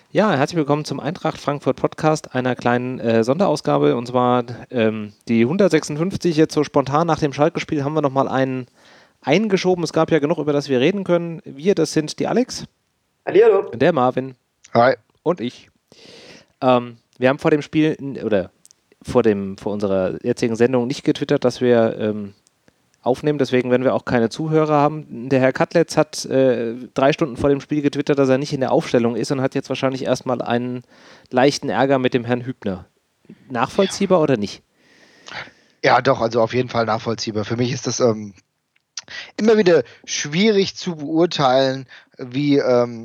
Ja, herzlich willkommen zum Eintracht Frankfurt Podcast, einer kleinen Sonderausgabe. Und zwar die 156, jetzt so spontan nach dem Schalke-Spiel haben wir nochmal einen eingeschoben. Es gab ja genug, über das wir reden können. Wir, das sind die Alex, Hallihallo. der Marvin Hi. und ich. Wir haben vor dem Spiel, oder vor unserer jetzigen Sendung nicht getwittert, dass wir aufnehmen, deswegen werden wir auch keine Zuhörer haben. Der Herr Katlitz hat 3 Stunden vor dem Spiel getwittert, dass er nicht in der Aufstellung ist und hat jetzt wahrscheinlich erstmal einen leichten Ärger mit dem Herrn Hübner. Nachvollziehbar oder nicht? Ja, doch, also auf jeden Fall nachvollziehbar. Für mich ist das immer wieder schwierig zu beurteilen, wie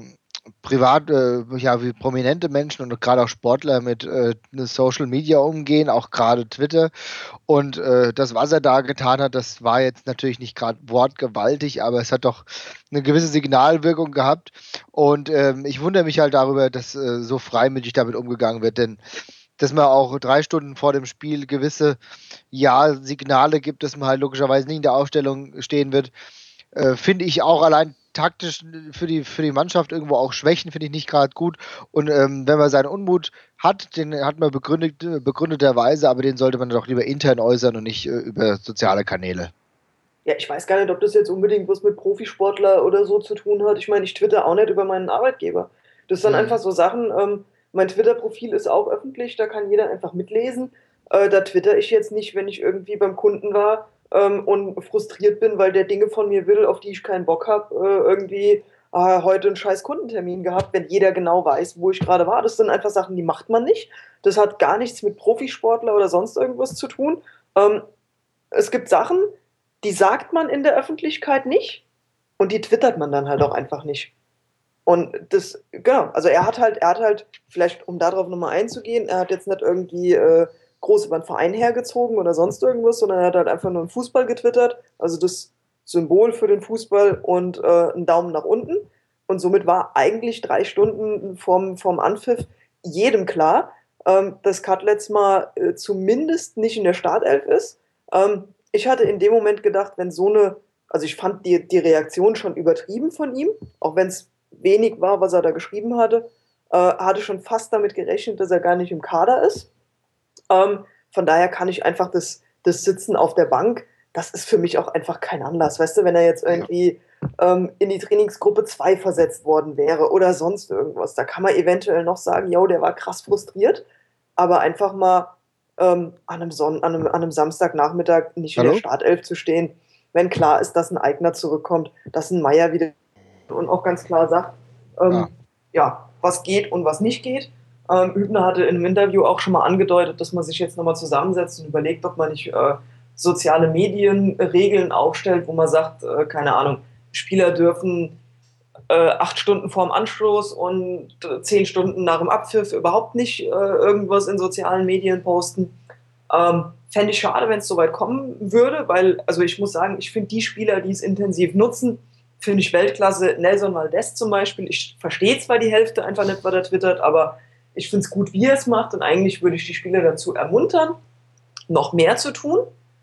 wie prominente Menschen und gerade auch Sportler mit Social Media umgehen, auch gerade Twitter. Und das, was er da getan hat, das war jetzt natürlich nicht gerade wortgewaltig, aber es hat doch eine gewisse Signalwirkung gehabt. Und ich wundere mich halt darüber, dass so freimütig damit umgegangen wird, denn dass man auch 3 Stunden vor dem Spiel gewisse Signale gibt, dass man halt logischerweise nicht in der Aufstellung stehen wird, finde ich auch allein taktisch für die Mannschaft irgendwo auch Schwächen, finde ich nicht gerade gut. Und wenn man seinen Unmut hat, den hat man begründeterweise, aber den sollte man doch lieber intern äußern und nicht über soziale Kanäle. Ja, ich weiß gar nicht, ob das jetzt unbedingt was mit Profisportler oder so zu tun hat. Ich meine, ich twitter auch nicht über meinen Arbeitgeber. Das sind einfach so Sachen, mein Twitter-Profil ist auch öffentlich, da kann jeder einfach mitlesen. Da twitter ich jetzt nicht, wenn ich irgendwie beim Kunden war und frustriert bin, weil der Dinge von mir will, auf die ich keinen Bock habe, heute einen scheiß Kundentermin gehabt, wenn jeder genau weiß, wo ich gerade war. Das sind einfach Sachen, die macht man nicht. Das hat gar nichts mit Profisportler oder sonst irgendwas zu tun. Es gibt Sachen, die sagt man in der Öffentlichkeit nicht und die twittert man dann halt auch einfach nicht. Und das, genau, also er hat halt, vielleicht um darauf nochmal einzugehen, er hat jetzt nicht irgendwie groß über einen Verein hergezogen oder sonst irgendwas, sondern er hat halt einfach nur einen Fußball getwittert, also das Symbol für den Fußball und einen Daumen nach unten. Und somit war eigentlich 3 Stunden vorm Anpfiff jedem klar, dass Cutlets mal zumindest nicht in der Startelf ist. Ich hatte in dem Moment gedacht, wenn also ich fand die Reaktion schon übertrieben von ihm, auch wenn es wenig war, was er da geschrieben hatte schon fast damit gerechnet, dass er gar nicht im Kader ist. Von daher kann ich einfach das Sitzen auf der Bank, das ist für mich auch einfach kein Anlass. Weißt du, wenn er jetzt irgendwie in die Trainingsgruppe 2 versetzt worden wäre oder sonst irgendwas, da kann man eventuell noch sagen, yo, der war krass frustriert, aber einfach mal an einem Samstagnachmittag nicht in der Startelf zu stehen, wenn klar ist, dass ein Eigner zurückkommt, dass ein Meier wieder und auch ganz klar sagt, was geht und was nicht geht. Hübner hatte in einem Interview auch schon mal angedeutet, dass man sich jetzt nochmal zusammensetzt und überlegt, ob man nicht soziale Medienregeln aufstellt, wo man sagt, keine Ahnung, Spieler dürfen 8 Stunden vorm Anstoß und 10 Stunden nach dem Abpfiff überhaupt nicht irgendwas in sozialen Medien posten. Fände ich schade, wenn es soweit kommen würde, weil, also ich muss sagen, ich finde die Spieler, die es intensiv nutzen, finde ich Weltklasse. Nelson Valdez zum Beispiel, ich verstehe zwar die Hälfte einfach nicht, was er twittert, aber ich finde es gut, wie er es macht und eigentlich würde ich die Spieler dazu ermuntern, noch mehr zu tun.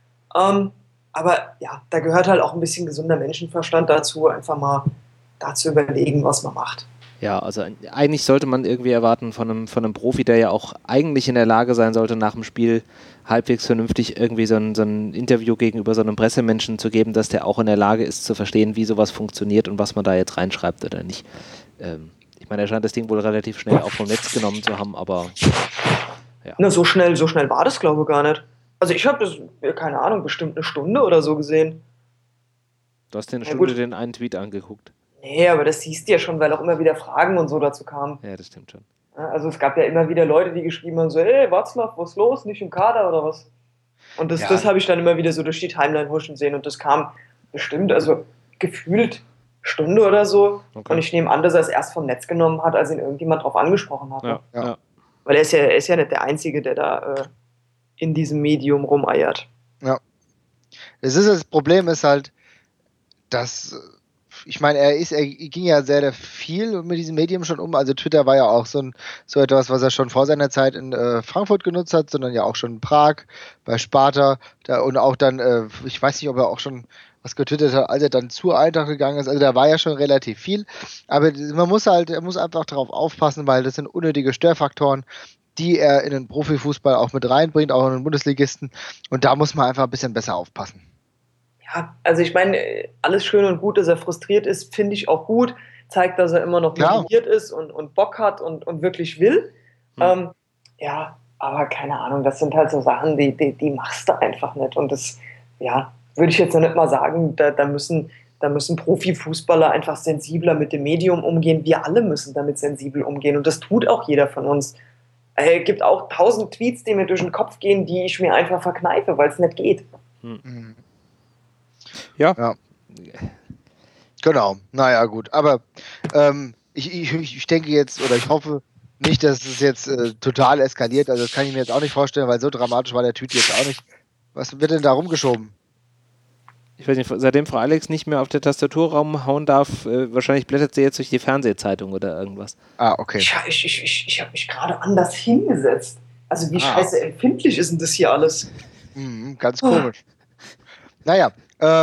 Aber ja, da gehört halt auch ein bisschen gesunder Menschenverstand dazu, einfach mal dazu überlegen, was man macht. Ja, also eigentlich sollte man irgendwie erwarten von einem Profi, der ja auch eigentlich in der Lage sein sollte, nach dem Spiel halbwegs vernünftig irgendwie so ein Interview gegenüber so einem Pressemenschen zu geben, dass der auch in der Lage ist zu verstehen, wie sowas funktioniert und was man da jetzt reinschreibt oder nicht. Ich meine, er scheint das Ding wohl relativ schnell auch vom Netz genommen zu haben, aber ja. Na, so schnell war das, glaube ich, gar nicht. Also ich habe das, keine Ahnung, bestimmt eine Stunde oder so gesehen. Du hast dir eine Stunde den einen Tweet angeguckt. Nee, aber das siehst du ja schon, weil auch immer wieder Fragen und so dazu kamen. Ja, das stimmt schon. Also es gab ja immer wieder Leute, die geschrieben haben, so, ey, Václav, was ist los? Nicht im Kader oder was? Und das habe ich dann immer wieder so durch die Timeline huschen sehen und das kam bestimmt, also gefühlt Stunde oder so. Okay. Und ich nehme an, dass er es erst vom Netz genommen hat, als ihn irgendjemand drauf angesprochen hat. Ja. Weil er ist ja nicht der Einzige, der da in diesem Medium rumeiert. Ja. Das Problem ist halt, dass ich meine, er ging ja sehr viel mit diesem Medium schon um. Also Twitter war ja auch so etwas, was er schon vor seiner Zeit in Frankfurt genutzt hat, sondern ja auch schon in Prag, bei Sparta und auch dann, ich weiß nicht, ob er auch schon was getwittert hat, als er dann zur Eintracht gegangen ist. Also da war ja schon relativ viel. Aber er muss einfach darauf aufpassen, weil das sind unnötige Störfaktoren, die er in den Profifußball auch mit reinbringt, auch in den Bundesligisten. Und da muss man einfach ein bisschen besser aufpassen. Ja, also ich meine, alles schön und gut, dass er frustriert ist, finde ich auch gut. Zeigt, dass er immer noch motiviert ist und Bock hat und wirklich will. Ja, aber keine Ahnung, das sind halt so Sachen, die machst du einfach nicht. Und das, ja, würde ich jetzt noch nicht mal sagen, da müssen Profifußballer einfach sensibler mit dem Medium umgehen. Wir alle müssen damit sensibel umgehen. Und das tut auch jeder von uns. Es gibt auch 1000 Tweets, die mir durch den Kopf gehen, die ich mir einfach verkneife, weil es nicht geht. Ja. Genau, naja, gut. Aber ich denke jetzt, oder ich hoffe nicht, dass es jetzt total eskaliert. Also das kann ich mir jetzt auch nicht vorstellen, weil so dramatisch war der Tweet jetzt auch nicht. Was wird denn da rumgeschoben? Ich weiß nicht, seitdem Frau Alex nicht mehr auf der Tastatur rumhauen darf, wahrscheinlich blättert sie jetzt durch die Fernsehzeitung oder irgendwas. Ah, okay. Ich habe mich gerade anders hingesetzt. Also wie scheiße empfindlich ist denn das hier alles? Ganz komisch. Naja,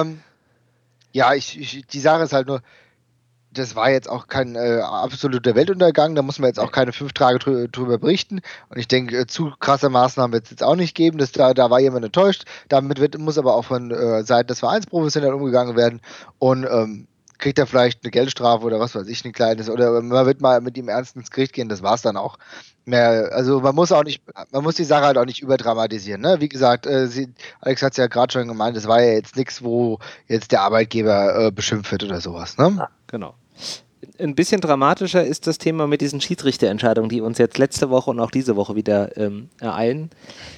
ja, die Sache ist halt nur, das war jetzt auch kein absoluter Weltuntergang, da muss man jetzt auch keine 5 Tage drüber berichten. Und ich denke, zu krasse Maßnahmen wird es jetzt auch nicht geben. Da war jemand enttäuscht. Damit muss aber auch von Seiten des Vereins professionell umgegangen werden. Und kriegt er vielleicht eine Geldstrafe oder was weiß ich, ein kleines. Oder man wird mal mit ihm ernst ins Gericht gehen, das war es dann auch. Also man muss die Sache halt auch nicht überdramatisieren. Ne? Wie gesagt, Alex hat es ja gerade schon gemeint, das war ja jetzt nichts, wo jetzt der Arbeitgeber beschimpft wird oder sowas. Ne? Genau. Ein bisschen dramatischer ist das Thema mit diesen Schiedsrichterentscheidungen, die uns jetzt letzte Woche und auch diese Woche wieder ereilen.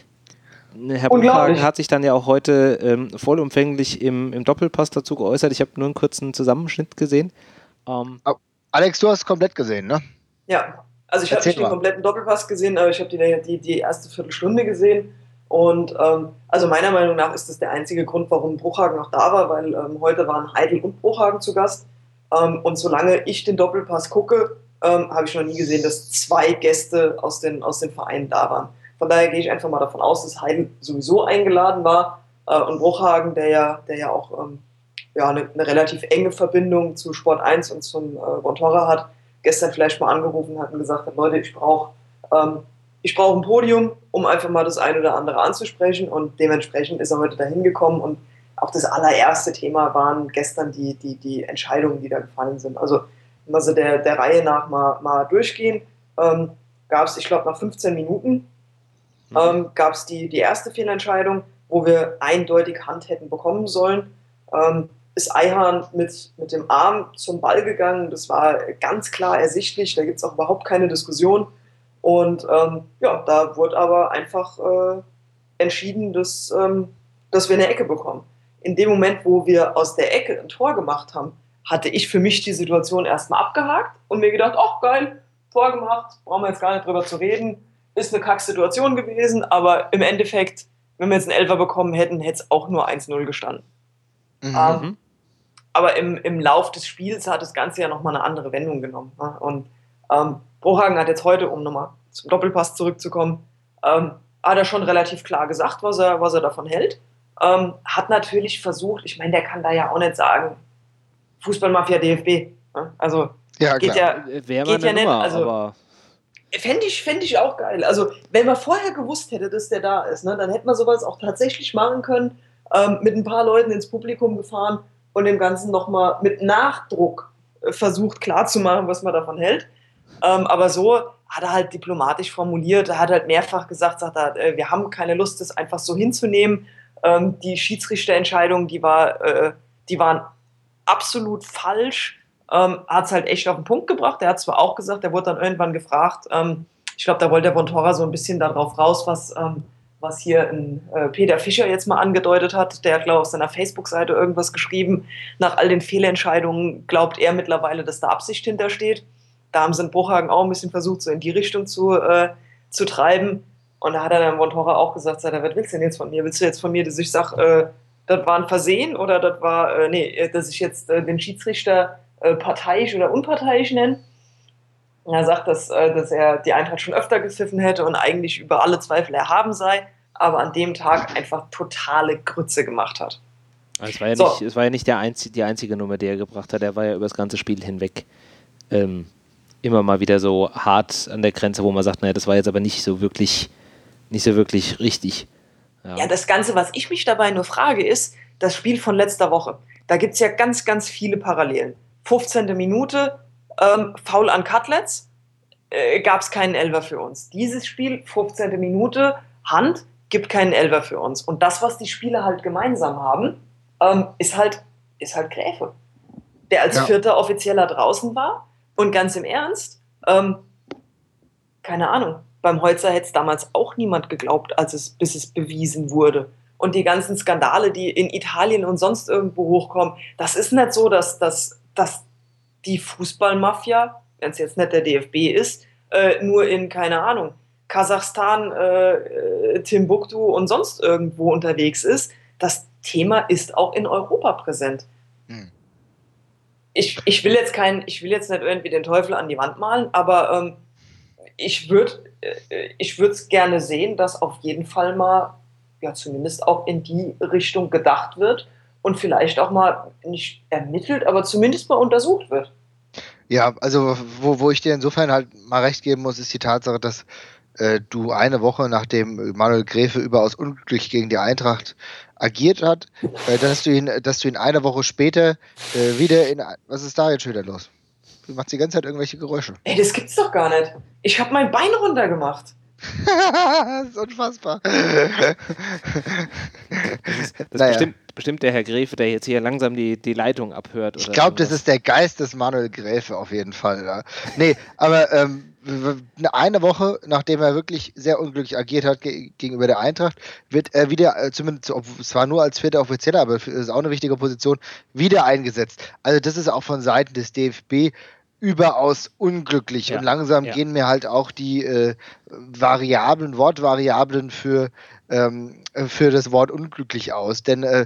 Herr Bruchhagen hat sich dann ja auch heute vollumfänglich im Doppelpass dazu geäußert. Ich habe nur einen kurzen Zusammenschnitt gesehen. Alex, du hast es komplett gesehen, ne? Ja, also ich habe nicht den kompletten Doppelpass gesehen, aber ich habe die erste Viertelstunde gesehen. Und also meiner Meinung nach ist das der einzige Grund, warum Bruchhagen noch da war, weil heute waren Heidel und Bruchhagen zu Gast. Und solange ich den Doppelpass gucke, habe ich noch nie gesehen, dass 2 Gäste aus den Vereinen da waren. Von daher gehe ich einfach mal davon aus, dass Heidel sowieso eingeladen war und Bruchhagen, der ja auch eine relativ enge Verbindung zu Sport 1 und zum Bontorra hat, gestern vielleicht mal angerufen hat und gesagt hat, Leute, ich brauche ein Podium, um einfach mal das eine oder andere anzusprechen, und dementsprechend ist er heute dahin gekommen. Und auch das allererste Thema waren gestern die Entscheidungen, die da gefallen sind. Also wenn wir so der Reihe nach mal durchgehen, gab es, ich glaube, nach 15 Minuten gab es die erste Fehlentscheidung, wo wir eindeutig Hand hätten bekommen sollen. Ist Ayhan mit dem Arm zum Ball gegangen. Das war ganz klar ersichtlich, da gibt es auch überhaupt keine Diskussion. Und da wurde aber einfach entschieden, dass wir eine Ecke bekommen. In dem Moment, wo wir aus der Ecke ein Tor gemacht haben, hatte ich für mich die Situation erstmal abgehakt und mir gedacht, ach geil, Tor gemacht, brauchen wir jetzt gar nicht drüber zu reden, ist eine Kacksituation gewesen, aber im Endeffekt, wenn wir jetzt einen Elfer bekommen hätten, hätte es auch nur 1-0 gestanden. Aber im Lauf des Spiels hat das Ganze ja nochmal eine andere Wendung genommen. Ne? Und Bruchhagen hat jetzt heute, um nochmal zum Doppelpass zurückzukommen, hat er schon relativ klar gesagt, was er davon hält. Hat natürlich versucht, ich meine, der kann da ja auch nicht sagen, Fußballmafia DFB. Ne? Also ja, geht klar. ja nicht. Nummer, also, aber fände ich auch geil. Also wenn man vorher gewusst hätte, dass der da ist, ne, dann hätte man sowas auch tatsächlich machen können, mit ein paar Leuten ins Publikum gefahren und dem Ganzen nochmal mit Nachdruck versucht klarzumachen, was man davon hält. Aber so hat er halt diplomatisch formuliert, er hat halt mehrfach gesagt, wir haben keine Lust, das einfach so hinzunehmen. Die Schiedsrichterentscheidung, die waren absolut falsch. Hat es halt echt auf den Punkt gebracht. Er hat zwar auch gesagt, er wurde dann irgendwann gefragt, ich glaube, da wollte der Bontorra so ein bisschen darauf raus, was hier Peter Fischer jetzt mal angedeutet hat. Der hat, glaube ich, auf seiner Facebook-Seite irgendwas geschrieben. Nach all den Fehlentscheidungen glaubt er mittlerweile, dass da Absicht hintersteht. Da haben sie in Bruchhagen auch ein bisschen versucht, so in die Richtung zu treiben. Und da hat er dann Bontorra auch gesagt, was willst du denn jetzt von mir? Willst du jetzt von mir, dass ich sage, das war ein Versehen oder das war, dass ich jetzt den Schiedsrichter parteiisch oder unparteiisch nenne? Und er sagt, dass er die Eintracht schon öfter gepfiffen hätte und eigentlich über alle Zweifel erhaben sei, aber an dem Tag einfach totale Grütze gemacht hat. Es war ja So. nicht, es war ja nicht die einzige Nummer, die er gebracht hat. Er war ja über das ganze Spiel hinweg immer mal wieder so hart an der Grenze, wo man sagt, naja, das war jetzt aber nicht so wirklich richtig. Ja, das Ganze, was ich mich dabei nur frage, ist das Spiel von letzter Woche. Da gibt es ja ganz, ganz viele Parallelen. 15. Minute, Foul an Cutlets, gab es keinen Elfer für uns. Dieses Spiel, 15. Minute, Hand, gibt keinen Elfer für uns. Und das, was die Spieler halt gemeinsam haben, ist halt Gräfe, der als vierter Offizieller draußen war. Und ganz im Ernst, keine Ahnung, beim Holzer hätte es damals auch niemand geglaubt, bis es bewiesen wurde. Und die ganzen Skandale, die in Italien und sonst irgendwo hochkommen, das ist nicht so, dass die Fußballmafia, wenn es jetzt nicht der DFB ist, nur in, keine Ahnung, Kasachstan, Timbuktu und sonst irgendwo unterwegs ist. Das Thema ist auch in Europa präsent. Ich will jetzt nicht irgendwie den Teufel an die Wand malen, aber ich würde es gerne sehen, dass auf jeden Fall mal, ja, zumindest auch in die Richtung gedacht wird und vielleicht auch mal nicht ermittelt, aber zumindest mal untersucht wird. Ja, also wo ich dir insofern halt mal recht geben muss, ist die Tatsache, dass du eine Woche nachdem Manuel Gräfe überaus unglücklich gegen die Eintracht agiert hat, dass du ihn eine Woche später wieder was ist da jetzt schon wieder los? Du machst die ganze Zeit irgendwelche Geräusche. Ey, das gibt's doch gar nicht. Ich habe mein Bein runtergemacht. Das ist unfassbar. Das ist bestimmt der Herr Gräfe, der jetzt hier langsam die Leitung abhört. Ich glaube, das ist der Geist des Manuel Gräfe auf jeden Fall. Ja. Nee, aber eine Woche, nachdem er wirklich sehr unglücklich agiert hat gegenüber der Eintracht, wird er wieder, zumindest zwar nur als vierter Offizieller, aber das ist auch eine wichtige Position, wieder eingesetzt. Also das ist auch von Seiten des DFB überaus unglücklich. Ja. Und langsam gehen mir halt auch die Wortvariablen für das Wort unglücklich aus. Denn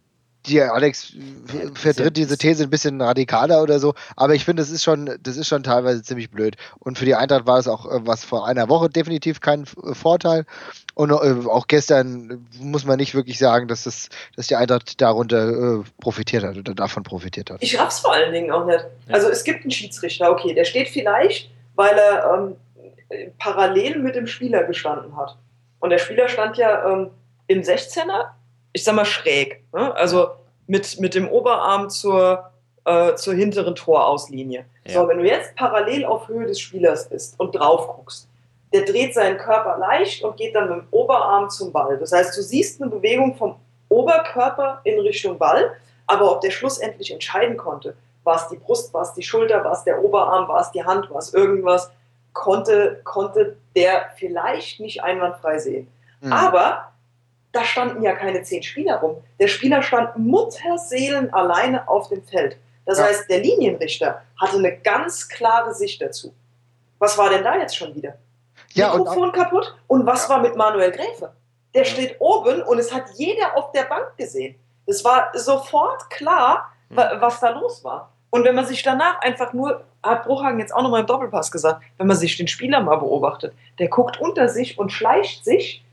Alex vertritt diese These ein bisschen radikaler oder so, aber ich finde, das ist schon teilweise ziemlich blöd. Und für die Eintracht war es auch was vor einer Woche definitiv kein Vorteil. Und auch gestern muss man nicht wirklich sagen, dass die Eintracht darunter profitiert hat oder davon profitiert hat. Ich raff's vor allen Dingen auch nicht. Also es gibt einen Schiedsrichter, okay, der steht vielleicht, weil er parallel mit dem Spieler gestanden hat. Und der Spieler stand ja im 16er, ich sag mal schräg, ne? Also mit dem Oberarm zur hinteren Torauslinie. Ja. So, wenn du jetzt parallel auf Höhe des Spielers bist und drauf guckst, der dreht seinen Körper leicht und geht dann mit dem Oberarm zum Ball. Das heißt, du siehst eine Bewegung vom Oberkörper in Richtung Ball, aber ob der schlussendlich entscheiden konnte, war es die Brust, war es die Schulter, war es der Oberarm, war es die Hand, war es irgendwas, konnte der vielleicht nicht einwandfrei sehen. Aber da standen ja keine 10 Spieler rum. Der Spieler stand Mutterseelen alleine auf dem Feld. Das heißt, der Linienrichter hatte eine ganz klare Sicht dazu. Was war denn da jetzt schon wieder? Mikrofon kaputt? Und was war mit Manuel Gräfe? Der steht oben und es hat jeder auf der Bank gesehen. Es war sofort klar, was da los war. Und wenn man sich danach einfach nur, hat Bruchhagen jetzt auch nochmal im Doppelpass gesagt, wenn man sich den Spieler mal beobachtet, der guckt unter sich und schleicht sich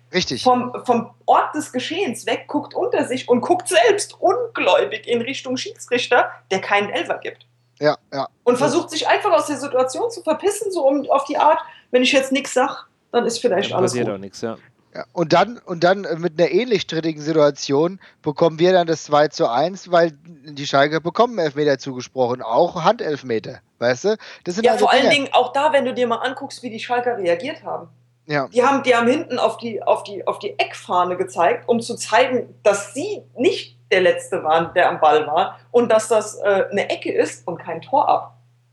vom Ort des Geschehens weg, guckt unter sich und guckt selbst ungläubig in Richtung Schiedsrichter, der keinen Elfer gibt. Ja. Und versucht sich einfach aus der Situation zu verpissen, so auf die Art, wenn ich jetzt nichts sage, dann ist vielleicht alles gut. Passiert auch nichts, ja. Ja, und dann mit einer ähnlich strittigen Situation bekommen wir dann das 2:1, weil die Schalker bekommen Elfmeter zugesprochen, auch Handelfmeter, weißt du? Das sind vor allen Dingen auch da, wenn du dir mal anguckst, wie die Schalker reagiert haben. Ja. Die haben hinten auf die Eckfahne gezeigt, um zu zeigen, dass sie nicht der Letzte waren, der am Ball war und dass das eine Ecke ist und kein Tor ab.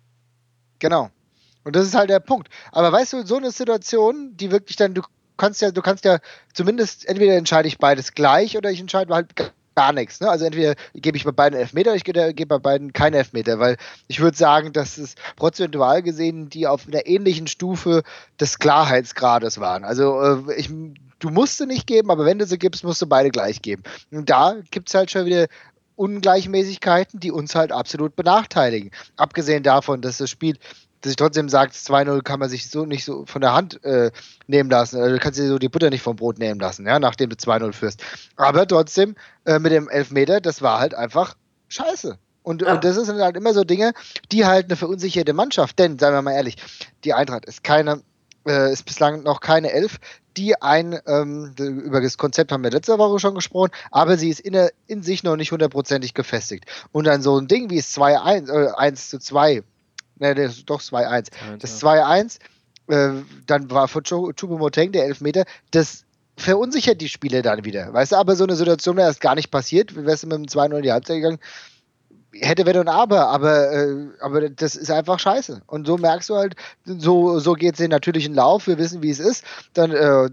Genau. Und das ist halt der Punkt. Aber weißt du, so eine Situation, die wirklich dann, du kannst ja zumindest, entweder entscheide ich beides gleich oder ich entscheide halt gar nichts. Ne? Also entweder gebe ich bei beiden Elfmeter oder ich gebe bei beiden keinen Elfmeter, weil ich würde sagen, dass es prozentual gesehen die auf einer ähnlichen Stufe des Klarheitsgrades waren. Also du musst sie nicht geben, aber wenn du sie gibst, musst du beide gleich geben. Und da gibt es halt schon wieder Ungleichmäßigkeiten, die uns halt absolut benachteiligen. Abgesehen davon, dass das Spiel, dass ich trotzdem sage, 2-0 kann man sich so nicht so von der Hand nehmen lassen. Du kannst dir so die Butter nicht vom Brot nehmen lassen, ja, nachdem du 2-0 führst. Aber trotzdem, mit dem Elfmeter, das war halt einfach scheiße. Und das sind halt immer so Dinge, die halt eine verunsicherte Mannschaft, denn, seien wir mal ehrlich, die Eintracht ist ist bislang noch keine Elf, die über das Konzept haben wir letzte Woche schon gesprochen, aber sie ist in sich noch nicht hundertprozentig gefestigt. Und dann so ein Ding wie es 2-1, 1-2, doch 2-1, das 2-1, dann war von Choupo-Moting der Elfmeter, das verunsichert die Spiele dann wieder, weißt du, aber so eine Situation wäre erst gar nicht passiert, wärst du mit dem 2-0 in die Halbzeit gegangen, hätte, wenn und aber das ist einfach scheiße. Und so merkst du halt, so geht es den natürlichen Lauf, wir wissen, wie es ist, dann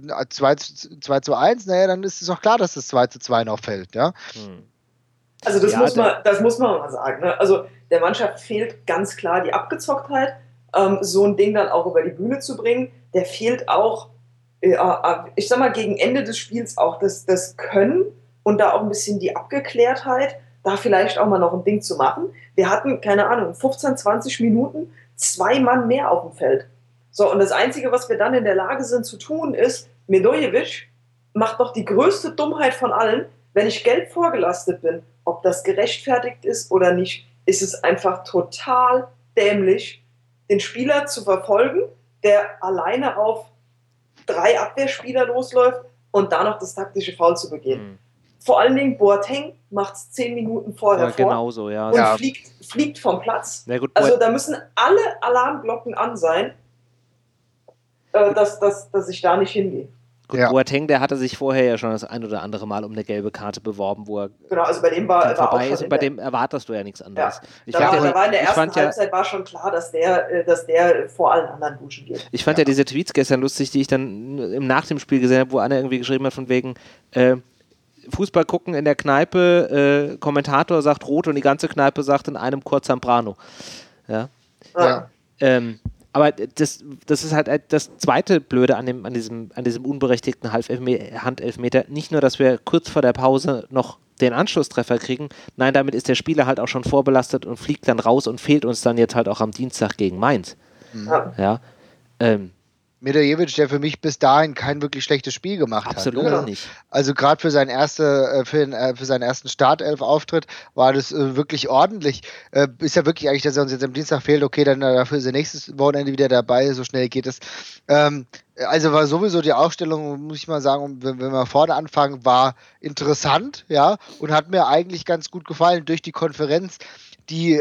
2-1, naja, dann ist es auch klar, dass das 2-2 noch fällt, ja. Also das muss man mal sagen, ne? Also der Mannschaft fehlt ganz klar die Abgezocktheit, so ein Ding dann auch über die Bühne zu bringen, der fehlt auch, ich sag mal, gegen Ende des Spiels auch das Können und da auch ein bisschen die Abgeklärtheit, da vielleicht auch mal noch ein Ding zu machen. Wir hatten, keine Ahnung, 15, 20 Minuten, 2 Mann mehr auf dem Feld. So, und das Einzige, was wir dann in der Lage sind zu tun, ist, Medojevic macht doch die größte Dummheit von allen, wenn ich gelb vorgelastet bin, ob das gerechtfertigt ist oder nicht, ist es einfach total dämlich, den Spieler zu verfolgen, der alleine auf 3 Abwehrspieler losläuft und da noch das taktische Foul zu begehen. Vor allen Dingen Boateng macht es 10 Minuten vorher vor genauso, ja. Und fliegt vom Platz. Ja, gut, also da müssen alle Alarmglocken an sein, dass ich da nicht hingehe. Gut, ja. Boateng, der hatte sich vorher ja schon das ein oder andere Mal um eine gelbe Karte beworben, wo er genau, also bei dem war vorbei ist und bei dem erwartest du ja nichts anderes. Ja. Da war in der ersten Halbzeit war schon klar, dass der vor allen anderen duschen geht. Ich fand ja diese Tweets gestern lustig, die ich dann nach dem Spiel gesehen habe, wo einer irgendwie geschrieben hat von wegen Fußball gucken in der Kneipe, Kommentator sagt rot und die ganze Kneipe sagt in einem Chor Zambrano. Ja. Aber das ist halt das zweite Blöde an diesem unberechtigten Handelfmeter. Nicht nur, dass wir kurz vor der Pause noch den Anschlusstreffer kriegen, nein, damit ist der Spieler halt auch schon vorbelastet und fliegt dann raus und fehlt uns dann jetzt halt auch am Dienstag gegen Mainz. Ja. Medojevic, der für mich bis dahin kein wirklich schlechtes Spiel gemacht Absolut hat. Absolut nicht. Also gerade für seinen ersten Startelf-Auftritt war das wirklich ordentlich. Ist ja wirklich eigentlich, dass er uns jetzt am Dienstag fehlt, okay, dann dafür ist er nächstes Wochenende wieder dabei, so schnell geht es. Also war sowieso die Aufstellung, muss ich mal sagen, wenn wir vorne anfangen, war interessant, ja, und hat mir eigentlich ganz gut gefallen durch die Konferenz, die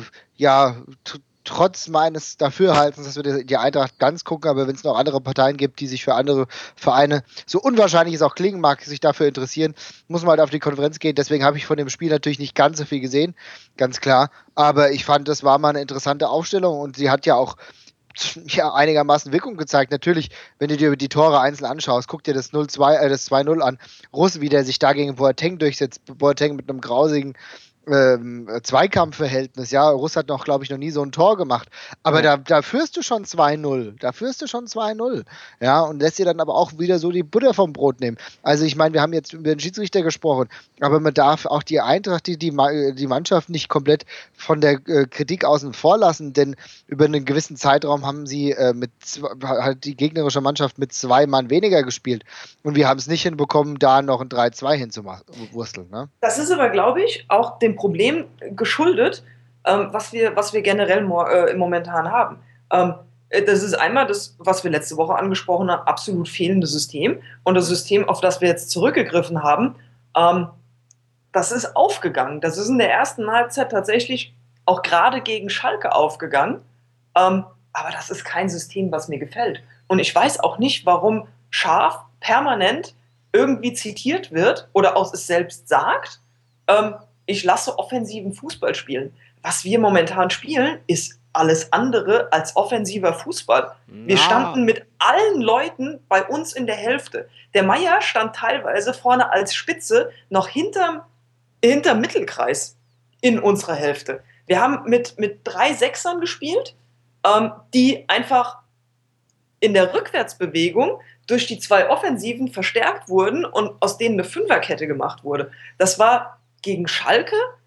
trotz meines Dafürhaltens, dass wir die Eintracht ganz gucken, aber wenn es noch andere Parteien gibt, die sich für andere Vereine, so unwahrscheinlich es auch klingen mag, sich dafür interessieren, muss man halt auf die Konferenz gehen. Deswegen habe ich von dem Spiel natürlich nicht ganz so viel gesehen, ganz klar. Aber ich fand, das war mal eine interessante Aufstellung und sie hat ja auch einigermaßen Wirkung gezeigt. Natürlich, wenn du dir die Tore einzeln anschaust, guck dir das 2-0 an. Russ, wie der sich da gegen Boateng durchsetzt. Boateng mit einem grausigen Zweikampfverhältnis, ja, Russ hat noch, glaube ich, noch nie so ein Tor gemacht, aber da führst du schon 2-0, ja, und lässt dir dann aber auch wieder so die Butter vom Brot nehmen. Also ich meine, wir haben jetzt über den Schiedsrichter gesprochen, aber man darf auch die Eintracht, die Mannschaft nicht komplett von der Kritik außen vor lassen, denn über einen gewissen Zeitraum haben sie hat die gegnerische Mannschaft mit 2 Mann weniger gespielt und wir haben es nicht hinbekommen, da noch ein 3-2 hinzuwursteln. Ne? Das ist aber, glaube ich, auch dem Problem geschuldet, was wir generell momentan haben. Das ist einmal das, was wir letzte Woche angesprochen haben, absolut fehlende System. Und das System, auf das wir jetzt zurückgegriffen haben, das ist aufgegangen. Das ist in der ersten Halbzeit tatsächlich auch gerade gegen Schalke aufgegangen. Aber das ist kein System, was mir gefällt. Und ich weiß auch nicht, warum Scharf permanent irgendwie zitiert wird oder auch es selbst sagt, ich lasse offensiven Fußball spielen. Was wir momentan spielen, ist alles andere als offensiver Fußball. Wir standen mit allen Leuten bei uns in der Hälfte. Der Meier stand teilweise vorne als Spitze noch hinterm Mittelkreis in unserer Hälfte. Wir haben mit 3 Sechsern gespielt, die einfach in der Rückwärtsbewegung durch die 2 Offensiven verstärkt wurden und aus denen eine Fünferkette gemacht wurde. Das war gegen Schalke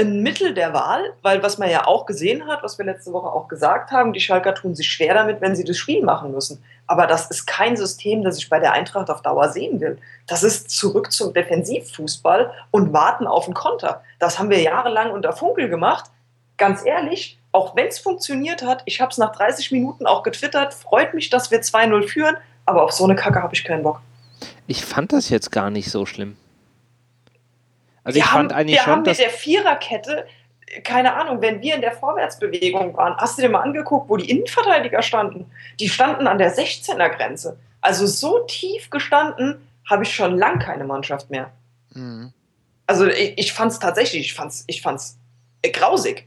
ein Mittel der Wahl, weil was man ja auch gesehen hat, was wir letzte Woche auch gesagt haben, die Schalker tun sich schwer damit, wenn sie das Spiel machen müssen. Aber das ist kein System, das ich bei der Eintracht auf Dauer sehen will. Das ist zurück zum Defensivfußball und warten auf einen Konter. Das haben wir jahrelang unter Funkel gemacht. Ganz ehrlich, auch wenn es funktioniert hat, ich habe es nach 30 Minuten auch getwittert, freut mich, dass wir 2-0 führen, aber auf so eine Kacke habe ich keinen Bock. Ich fand das jetzt gar nicht so schlimm. Also Wir ich fand eigentlich schon, haben mit der Viererkette, keine Ahnung, wenn wir in der Vorwärtsbewegung waren, hast du dir mal angeguckt, wo die Innenverteidiger standen? Die standen an der 16er-Grenze. Also so tief gestanden habe ich schon lang keine Mannschaft mehr. Mhm. Also ich fand es tatsächlich, ich fand's grausig.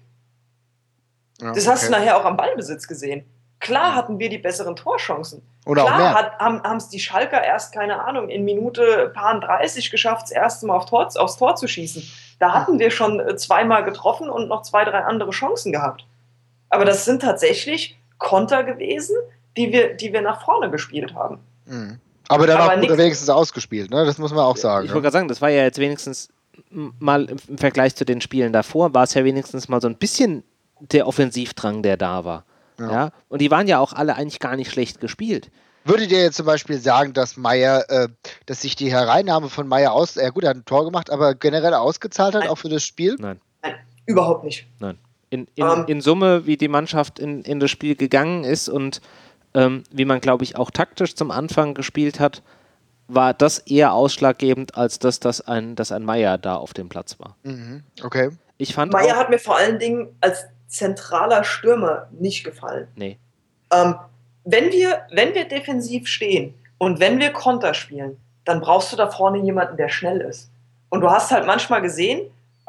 Ja, Das hast du nachher auch am Ballbesitz gesehen. Klar hatten wir die besseren Torchancen. Oder auch Klar mehr. haben es die Schalker erst, keine Ahnung, in Minute 30 geschafft, das erste Mal aufs Tor zu schießen. Da hatten wir schon zweimal getroffen und noch 2, 3 andere Chancen gehabt. Aber das sind tatsächlich Konter gewesen, die wir nach vorne gespielt haben. Mhm. Aber dann auch gut wenigstens ausgespielt, ne? Das muss man auch sagen. Ich wollte gerade sagen, das war ja jetzt wenigstens mal im Vergleich zu den Spielen davor, war es ja wenigstens mal so ein bisschen der Offensivdrang, der da war. Ja. Und die waren ja auch alle eigentlich gar nicht schlecht gespielt. Würdet ihr jetzt zum Beispiel sagen, dass dass sich die Hereinnahme von Meier gut, er hat ein Tor gemacht, aber generell ausgezahlt hat, Nein. auch für das Spiel? Nein, überhaupt nicht. Nein. In Summe, wie die Mannschaft in das Spiel gegangen ist und wie man, glaube ich, auch taktisch zum Anfang gespielt hat, war das eher ausschlaggebend, als dass ein Meier da auf dem Platz war. Mhm. Okay. Meier hat mir vor allen Dingen als zentraler Stürmer nicht gefallen. Nee. Wenn wir defensiv stehen und wenn wir Konter spielen, dann brauchst du da vorne jemanden, der schnell ist. Und du hast halt manchmal gesehen,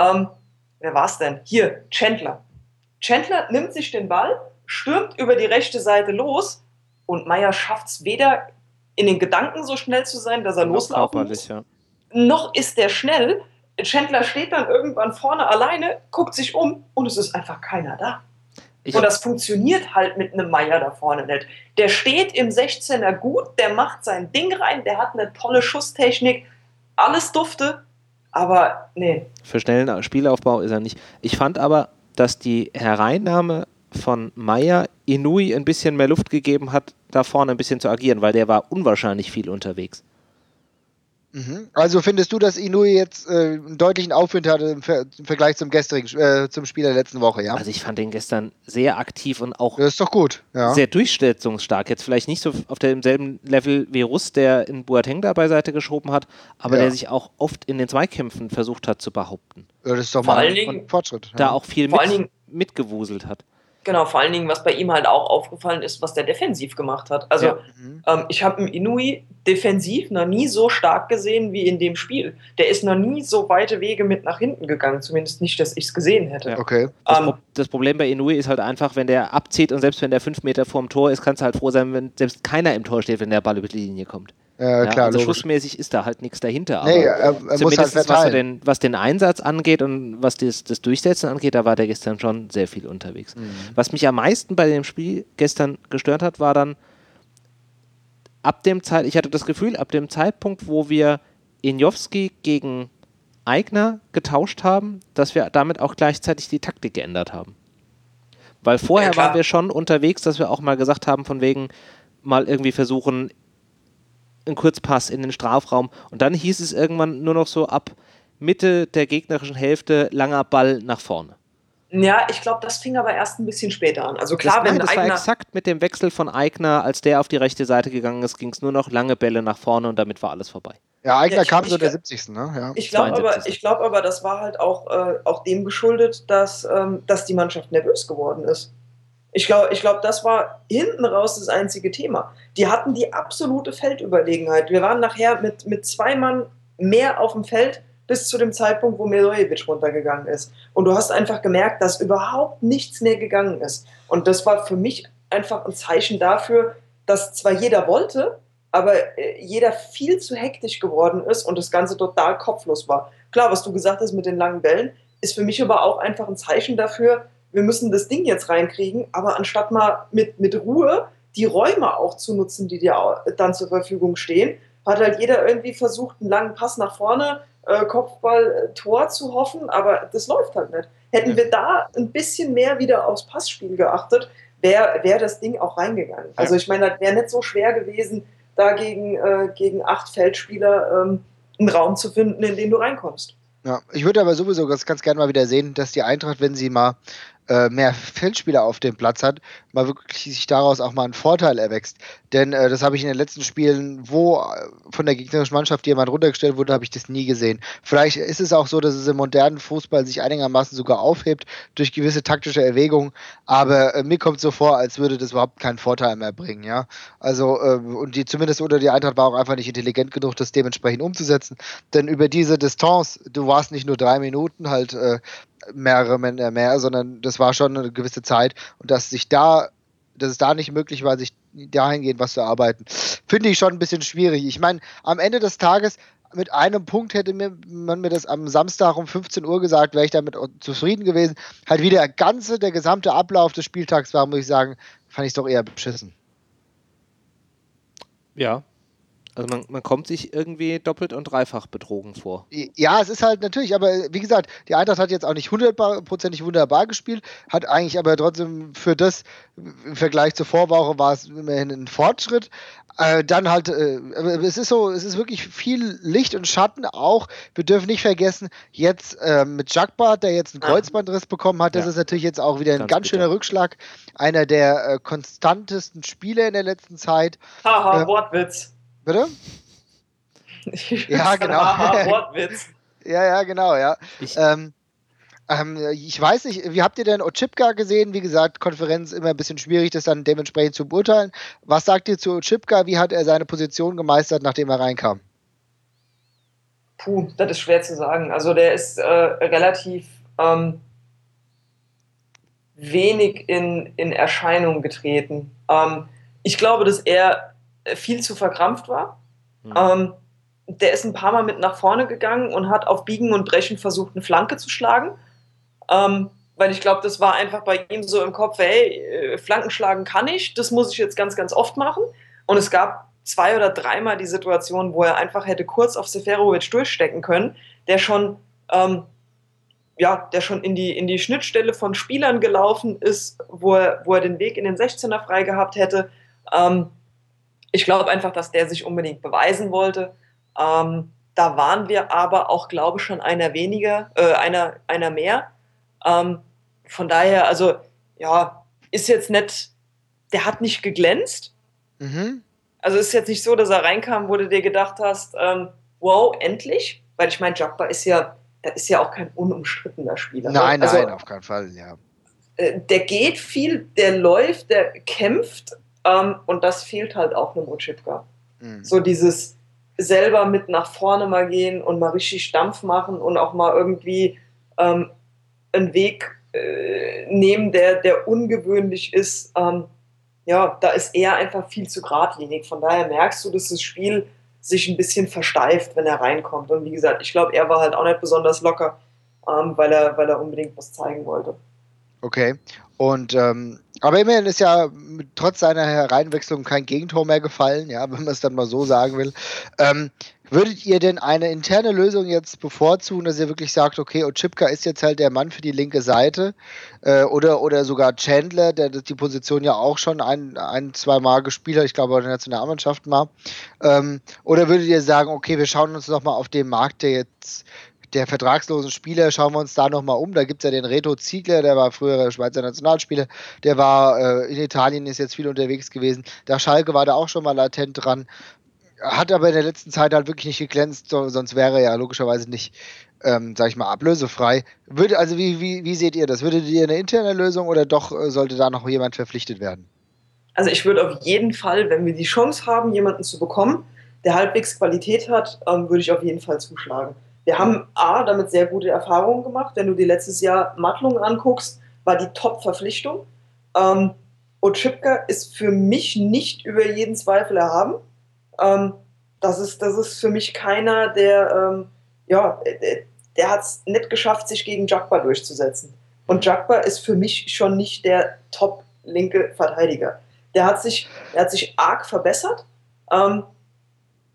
wer war es denn? Hier, Chandler. Chandler nimmt sich den Ball, stürmt über die rechte Seite los und Meier schafft es weder in den Gedanken so schnell zu sein, dass er loslaufen muss, noch ist der schnell. Chandler steht dann irgendwann vorne alleine, guckt sich um und es ist einfach keiner da. Und das funktioniert halt mit einem Meier da vorne nicht. Der steht im 16er gut, der macht sein Ding rein, der hat eine tolle Schusstechnik, alles dufte, aber nee. Für schnellen Spielaufbau ist er nicht. Ich fand aber, dass die Hereinnahme von Meier Inouye ein bisschen mehr Luft gegeben hat, da vorne ein bisschen zu agieren, weil der war unwahrscheinlich viel unterwegs. Also findest du, dass Inouye jetzt einen deutlichen Aufwind hatte im Vergleich zum gestrigen, zum Spiel der letzten Woche, ja? Also ich fand den gestern sehr aktiv und auch das ist doch gut, ja. Sehr durchsetzungsstark. Jetzt vielleicht nicht so auf demselben Level wie Russ, der in Boateng da beiseite geschoben hat, aber der sich auch oft in den Zweikämpfen versucht hat zu behaupten. Ja, das ist doch mal ein Fortschritt. Da auch viel mitgewuselt hat. Genau, vor allen Dingen, was bei ihm halt auch aufgefallen ist, was der defensiv gemacht hat. Also ich habe einen Inouye defensiv noch nie so stark gesehen wie in dem Spiel. Der ist noch nie so weite Wege mit nach hinten gegangen, zumindest nicht, dass ich es gesehen hätte. Ja. Okay. Das Problem bei Inouye ist halt einfach, wenn der abzieht und selbst wenn der 5 Meter vorm Tor ist, kannst du halt froh sein, wenn selbst keiner im Tor steht, wenn der Ball über die Linie kommt. Klar, also schussmäßig ist da halt nichts dahinter. Nee, er muss halt verteilen. was den Einsatz angeht und was das Durchsetzen angeht, da war der gestern schon sehr viel unterwegs. Was mich am meisten bei dem Spiel gestern gestört hat, war dann ich hatte das Gefühl, ab dem Zeitpunkt, wo wir Injowski gegen Aigner getauscht haben, dass wir damit auch gleichzeitig die Taktik geändert haben. Weil vorher waren wir schon unterwegs, dass wir auch mal gesagt haben, von wegen mal irgendwie versuchen, einen Kurzpass in den Strafraum. Und dann hieß es irgendwann nur noch so ab Mitte der gegnerischen Hälfte langer Ball nach vorne. Ja, ich glaube, das fing aber erst ein bisschen später an. Also klar, das war exakt mit dem Wechsel von Aigner, als der auf die rechte Seite gegangen ist, ging es nur noch lange Bälle nach vorne und damit war alles vorbei. Ja, Aigner kam so der 70. Ne? Ja. Ich glaube aber, das war halt auch dem geschuldet, dass die Mannschaft nervös geworden ist. Ich glaube, das war hinten raus das einzige Thema. Die hatten die absolute Feldüberlegenheit. Wir waren nachher mit 2 Mann mehr auf dem Feld bis zu dem Zeitpunkt, wo Milojevic runtergegangen ist. Und du hast einfach gemerkt, dass überhaupt nichts mehr gegangen ist. Und das war für mich einfach ein Zeichen dafür, dass zwar jeder wollte, aber jeder viel zu hektisch geworden ist und das Ganze total kopflos war. Klar, was du gesagt hast mit den langen Bällen, ist für mich aber auch einfach ein Zeichen dafür, wir müssen das Ding jetzt reinkriegen, aber anstatt mal mit Ruhe die Räume auch zu nutzen, die dir dann zur Verfügung stehen, hat halt jeder irgendwie versucht, einen langen Pass nach vorne, Kopfball, Tor zu hoffen, aber das läuft halt nicht. Hätten wir da ein bisschen mehr wieder aufs Passspiel geachtet, wäre das Ding auch reingegangen. Also ich meine, das wäre nicht so schwer gewesen, da gegen 8 Feldspieler einen Raum zu finden, in den du reinkommst. Ja, ich würde aber sowieso ganz gerne mal wieder sehen, dass die Eintracht, wenn sie mal mehr Feldspieler auf dem Platz hat, mal wirklich sich daraus auch mal einen Vorteil erwächst. Denn das habe ich in den letzten Spielen, wo von der gegnerischen Mannschaft jemand runtergestellt wurde, habe ich das nie gesehen. Vielleicht ist es auch so, dass es im modernen Fußball sich einigermaßen sogar aufhebt durch gewisse taktische Erwägungen, aber mir kommt so vor, als würde das überhaupt keinen Vorteil mehr bringen, ja. Also, und zumindest unter die Eintracht war auch einfach nicht intelligent genug, das dementsprechend umzusetzen. Denn über diese Distanz, du warst nicht nur 3 Minuten halt mehrere Männer mehr, sondern das war schon eine gewisse Zeit und dass es da nicht möglich war, sich dahingehend was zu arbeiten, finde ich schon ein bisschen schwierig. Ich meine, am Ende des Tages mit einem Punkt hätte man mir das am Samstag um 15 Uhr gesagt, wäre ich damit zufrieden gewesen. Halt wie der gesamte Ablauf des Spieltags war, muss ich sagen, fand ich es doch eher beschissen. Ja. Also man kommt sich irgendwie doppelt und dreifach betrogen vor. Ja, es ist halt natürlich, aber wie gesagt, die Eintracht hat jetzt auch nicht 100% wunderbar gespielt, hat eigentlich aber trotzdem für das, im Vergleich zur Vorwoche war es immerhin ein Fortschritt. Dann halt, es ist wirklich viel Licht und Schatten auch. Wir dürfen nicht vergessen, jetzt mit Jagbar, der jetzt einen Kreuzbandriss bekommen hat, das ist natürlich jetzt auch wieder ein ganz schöner Rückschlag. Einer der konstantesten Spieler in der letzten Zeit. Haha, Wortwitz. Bitte? Ja, genau. Wortwitz. Ja, genau, ja. Ich weiß nicht, wie habt ihr denn Otschipka gesehen? Wie gesagt, Konferenz immer ein bisschen schwierig, das dann dementsprechend zu beurteilen. Was sagt ihr zu Otschipka? Wie hat er seine Position gemeistert, nachdem er reinkam? Puh, das ist schwer zu sagen. Also der ist relativ wenig in Erscheinung getreten. Ich glaube, dass er viel zu verkrampft war. Der ist ein paar Mal mit nach vorne gegangen und hat auf Biegen und Brechen versucht, eine Flanke zu schlagen. Weil ich glaube, das war einfach bei ihm so im Kopf, hey, Flanken schlagen kann ich, das muss ich jetzt ganz, ganz oft machen. Und es gab 2 oder 3 Mal die Situation, wo er einfach hätte kurz auf Seferovic durchstecken können, der schon in die Schnittstelle von Spielern gelaufen ist, wo er den Weg in den 16er frei gehabt hätte. Ich glaube einfach, dass der sich unbedingt beweisen wollte. Da waren wir aber auch, glaube ich, schon einer mehr. Von daher, also, ja, ist jetzt nicht, der hat nicht geglänzt. Also ist jetzt nicht so, dass er reinkam, wo du dir gedacht hast, wow, endlich. Weil ich meine, Jagbar ist ja auch kein unumstrittener Spieler. Nein, auf keinen Fall, ja. Der geht viel, der läuft, der kämpft. Und das fehlt halt auch einem Otschipka. So dieses selber mit nach vorne mal gehen und mal richtig Dampf machen und auch mal irgendwie einen Weg nehmen, der ungewöhnlich ist. Da ist er einfach viel zu geradlinig. Von daher merkst du, dass das Spiel sich ein bisschen versteift, wenn er reinkommt. Und wie gesagt, ich glaube, er war halt auch nicht besonders locker, weil er unbedingt was zeigen wollte. Okay. Und aber immerhin ist ja trotz seiner Hereinwechslung kein Gegentor mehr gefallen, ja, wenn man es dann mal so sagen will. Würdet ihr denn eine interne Lösung jetzt bevorzugen, dass ihr wirklich sagt, okay, Otschipka ist jetzt halt der Mann für die linke Seite oder sogar Chandler, der die Position ja auch schon ein 2 Mal gespielt hat, ich glaube auch in der Nationalmannschaft mal. Oder würdet ihr sagen, okay, wir schauen uns nochmal auf den Markt, der vertragslosen Spieler, schauen wir uns da nochmal um. Da gibt es ja den Reto Ziegler, der war früherer Schweizer Nationalspieler, der war in Italien, ist jetzt viel unterwegs gewesen. Der Schalke war da auch schon mal latent dran, hat aber in der letzten Zeit halt wirklich nicht geglänzt, sonst wäre er ja logischerweise nicht, sag ich mal, ablösefrei. Wie seht ihr das? Würdet ihr eine interne Lösung oder doch sollte da noch jemand verpflichtet werden? Also ich würde auf jeden Fall, wenn wir die Chance haben, jemanden zu bekommen, der halbwegs Qualität hat, würde ich auf jeden Fall zuschlagen. Wir haben damit sehr gute Erfahrungen gemacht. Wenn du dir letztes Jahr Mattlung anguckst, war die Top-Verpflichtung. Otschipka ist für mich nicht über jeden Zweifel erhaben. Das ist für mich keiner, der hat es nicht geschafft, sich gegen Jagbar durchzusetzen. Und Jagbar ist für mich schon nicht der top-linke Verteidiger. Der hat sich arg verbessert,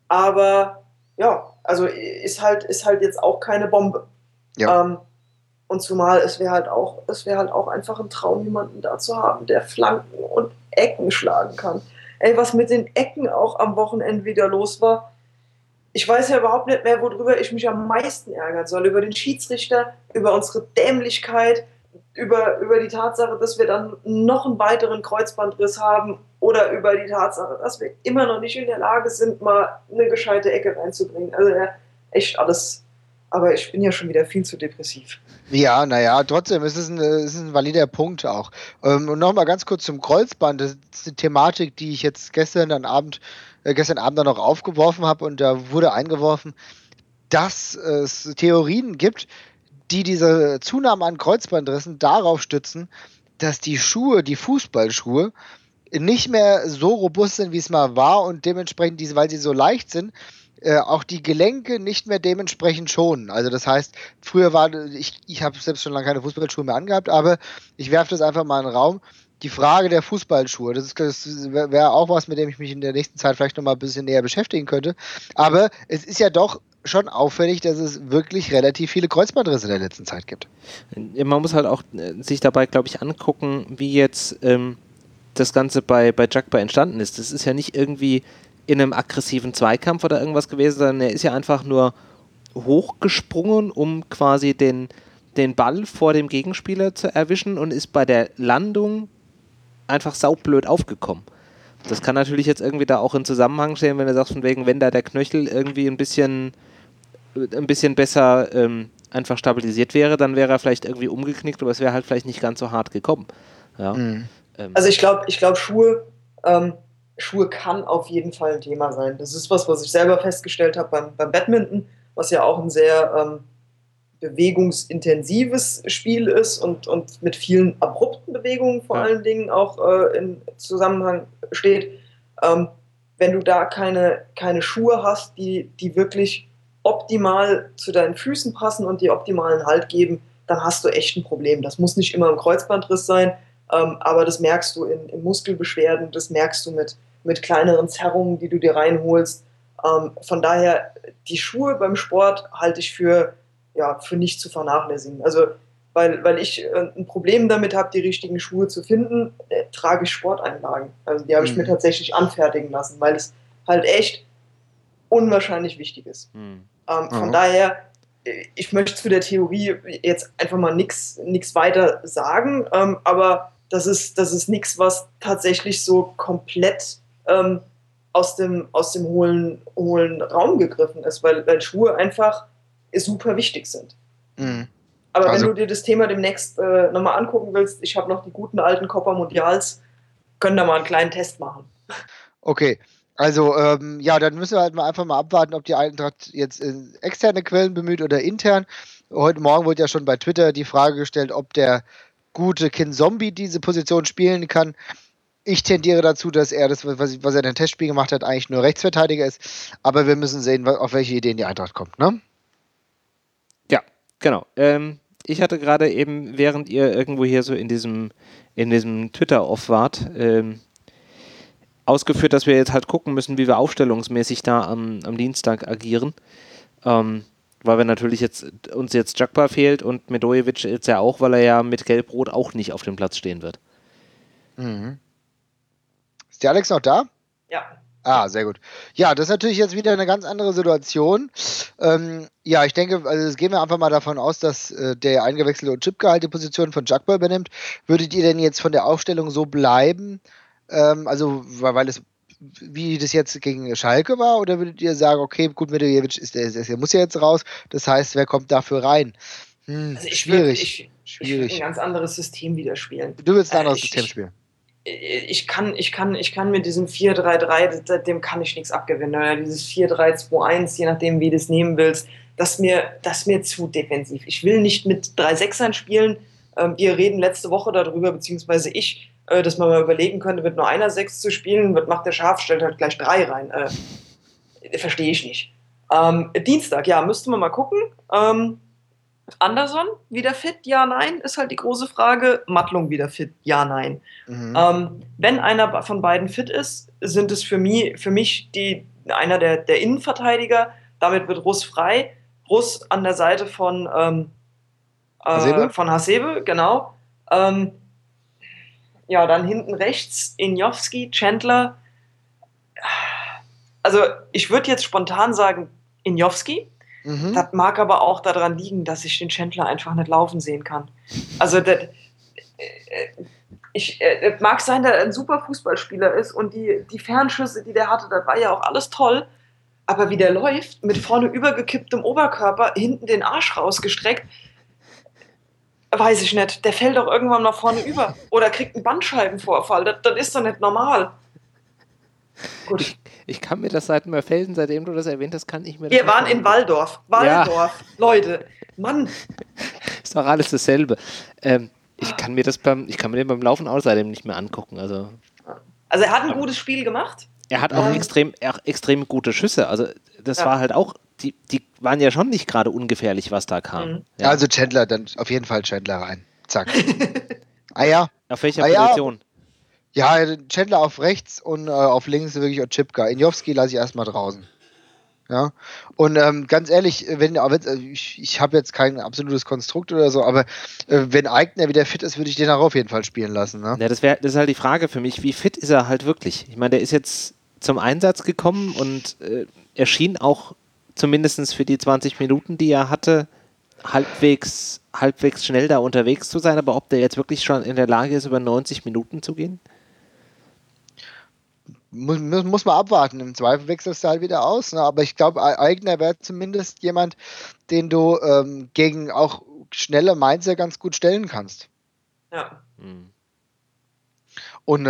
aber ja, also ist halt jetzt auch keine Bombe. Ja. Und zumal es wäre halt auch einfach ein Traum, jemanden da zu haben, der Flanken und Ecken schlagen kann. Ey, was mit den Ecken auch am Wochenende wieder los war. Ich weiß ja überhaupt nicht mehr, worüber ich mich am meisten ärgern soll. Über den Schiedsrichter, über unsere Dämlichkeit, über die Tatsache, dass wir dann noch einen weiteren Kreuzbandriss haben oder über die Tatsache, dass wir immer noch nicht in der Lage sind, mal eine gescheite Ecke reinzubringen. Also ja, echt alles. Aber ich bin ja schon wieder viel zu depressiv. Ja, naja, trotzdem ist es ein valider Punkt auch. Und nochmal ganz kurz zum Kreuzband. Das ist eine Thematik, die ich jetzt gestern Abend dann noch aufgeworfen habe, und da wurde eingeworfen, dass es Theorien gibt, die diese Zunahme an Kreuzbandrissen darauf stützen, dass die Fußballschuhe, nicht mehr so robust sind, wie es mal war, und dementsprechend, weil sie so leicht sind, auch die Gelenke nicht mehr dementsprechend schonen. Also das heißt, früher ich habe selbst schon lange keine Fußballschuhe mehr angehabt, aber ich werfe das einfach mal in den Raum. Die Frage der Fußballschuhe, das wäre auch was, mit dem ich mich in der nächsten Zeit vielleicht nochmal ein bisschen näher beschäftigen könnte. Aber es ist ja doch schon auffällig, dass es wirklich relativ viele Kreuzbandrisse in der letzten Zeit gibt. Man muss halt auch sich dabei, glaube ich, angucken, wie jetzt das Ganze bei Jagba entstanden ist. Das ist ja nicht irgendwie in einem aggressiven Zweikampf oder irgendwas gewesen, sondern er ist ja einfach nur hochgesprungen, um quasi den Ball vor dem Gegenspieler zu erwischen, und ist bei der Landung einfach saublöd aufgekommen. Das kann natürlich jetzt irgendwie da auch in Zusammenhang stehen, wenn du sagst, von wegen, wenn da der Knöchel irgendwie ein bisschen besser einfach stabilisiert wäre, dann wäre er vielleicht irgendwie umgeknickt, aber es wäre halt vielleicht nicht ganz so hart gekommen. Ja. Also ich glaube, Schuhe kann auf jeden Fall ein Thema sein. Das ist was ich selber festgestellt habe beim Badminton, was ja auch ein sehr bewegungsintensives Spiel ist und mit vielen abrupten Bewegungen vor allen Dingen auch im Zusammenhang steht. Wenn du da keine Schuhe hast, die wirklich optimal zu deinen Füßen passen und dir optimalen Halt geben, dann hast du echt ein Problem. Das muss nicht immer ein Kreuzbandriss sein, aber das merkst du in Muskelbeschwerden, das merkst du mit kleineren Zerrungen, die du dir reinholst. Von daher, die Schuhe beim Sport halte ich für nicht zu vernachlässigen. Also, weil ich ein Problem damit habe, die richtigen Schuhe zu finden, trage ich Sporteinlagen. Also die habe ich mir tatsächlich anfertigen lassen, weil es halt echt unwahrscheinlich wichtig ist. Von daher, ich möchte zu der Theorie jetzt einfach mal nichts weiter sagen, aber das ist nichts, was tatsächlich so komplett aus dem hohlen Raum gegriffen ist, weil Schuhe einfach super wichtig sind. Aber also, wenn du dir das Thema demnächst nochmal angucken willst, ich habe noch die guten alten Copa Mundials, können da mal einen kleinen Test machen. Okay, also dann müssen wir halt einfach mal abwarten, ob die Eintracht jetzt externe Quellen bemüht oder intern. Heute Morgen wurde ja schon bei Twitter die Frage gestellt, ob der gute Kinzombie diese Position spielen kann. Ich tendiere dazu, dass er das, was er in den Testspielen gemacht hat, eigentlich nur Rechtsverteidiger ist. Aber wir müssen sehen, auf welche Ideen die Eintracht kommt, ne? Ja, genau. Ich hatte gerade eben, während ihr irgendwo hier so in diesem Twitter-Off wart, ausgeführt, dass wir jetzt halt gucken müssen, wie wir aufstellungsmäßig da am Dienstag agieren. Weil wir natürlich uns jetzt Jagba fehlt und Medojevic jetzt ja auch, weil er ja mit Gelb-Rot auch nicht auf dem Platz stehen wird. Ist der Alex noch da? Ja. Ah, sehr gut. Ja, das ist natürlich jetzt wieder eine ganz andere Situation. Ich denke, also gehen wir einfach mal davon aus, dass der eingewechselte Oczipka halt die Position von Jagba übernimmt. Würdet ihr denn jetzt von der Aufstellung so bleiben? Weil es wie das jetzt gegen Schalke war, oder würdet ihr sagen, okay, gut, Medojevic der muss ja jetzt raus, das heißt, wer kommt dafür rein? Also schwierig. Ich würde ein ganz anderes System wieder spielen. Du willst ein anderes System spielen? Ich kann mit diesem 4-3-3, dem kann ich nichts abgewinnen, oder dieses 4-3-2-1, je nachdem, wie du es nehmen willst, das ist mir zu defensiv. Ich will nicht mit 3 Sechsern spielen. Wir reden letzte Woche darüber, beziehungsweise ich, dass man mal überlegen könnte, mit nur einer 6 zu spielen. Was macht der Scharf? Stellt halt gleich 3 rein. Verstehe ich nicht. Dienstag, ja, müsste man mal gucken. Anderson wieder fit? Ja, nein, ist halt die große Frage. Mattlung wieder fit? Ja, nein. Wenn einer von beiden fit ist, sind es für mich einer der Innenverteidiger. Damit wird Russ frei. Russ an der Seite von Hasebe? Von Hasebe, genau. Ähm, ja, dann hinten rechts Injowski, Chandler. Also ich würde jetzt spontan sagen Injowski. Mhm. Das mag aber auch daran liegen, dass ich den Chandler einfach nicht laufen sehen kann. Also mag sein, dass er ein super Fußballspieler ist und die Fernschüsse, die der hatte, das war ja auch alles toll. Aber wie der läuft, mit vorne übergekipptem Oberkörper, hinten den Arsch rausgestreckt, weiß ich nicht. Der fällt doch irgendwann nach vorne über. Oder kriegt einen Bandscheibenvorfall. Das ist doch nicht normal. Gut. Ich kann mir das seit Mörfelden, seitdem du das erwähnt hast, kann ich mir das Wir nicht waren mehr in angucken. Walldorf. Walldorf, Leute. Mann. Ist doch alles dasselbe. Ich kann mir den beim Laufen außerdem nicht mehr angucken. Also er hat ein gutes Spiel gemacht. er hat auch extrem gute Schüsse. Also das war halt auch, die waren ja schon nicht gerade ungefährlich, was da kam. Mhm. Ja. Also Chandler, dann auf jeden Fall Chandler rein. Zack. Ja. Auf welcher Position? Ja, Chandler auf rechts und auf links wirklich Otschipka. Injowski lasse ich erstmal draußen. Ja. Und ganz ehrlich, ich habe jetzt kein absolutes Konstrukt oder so, aber wenn Aigner wieder fit ist, würde ich den auch auf jeden Fall spielen lassen. Ne? Ja, das ist halt die Frage für mich, wie fit ist er halt wirklich? Ich meine, der ist jetzt zum Einsatz gekommen und er schien auch zumindest für die 20 Minuten, die er hatte, halbwegs schnell da unterwegs zu sein, aber ob der jetzt wirklich schon in der Lage ist, über 90 Minuten zu gehen? Muss man abwarten. Im Zweifel wechselst du halt wieder aus. Ne? Aber ich glaube, Aigner wäre zumindest jemand, den du gegen auch schnelle Mainzer ganz gut stellen kannst. Ja. Und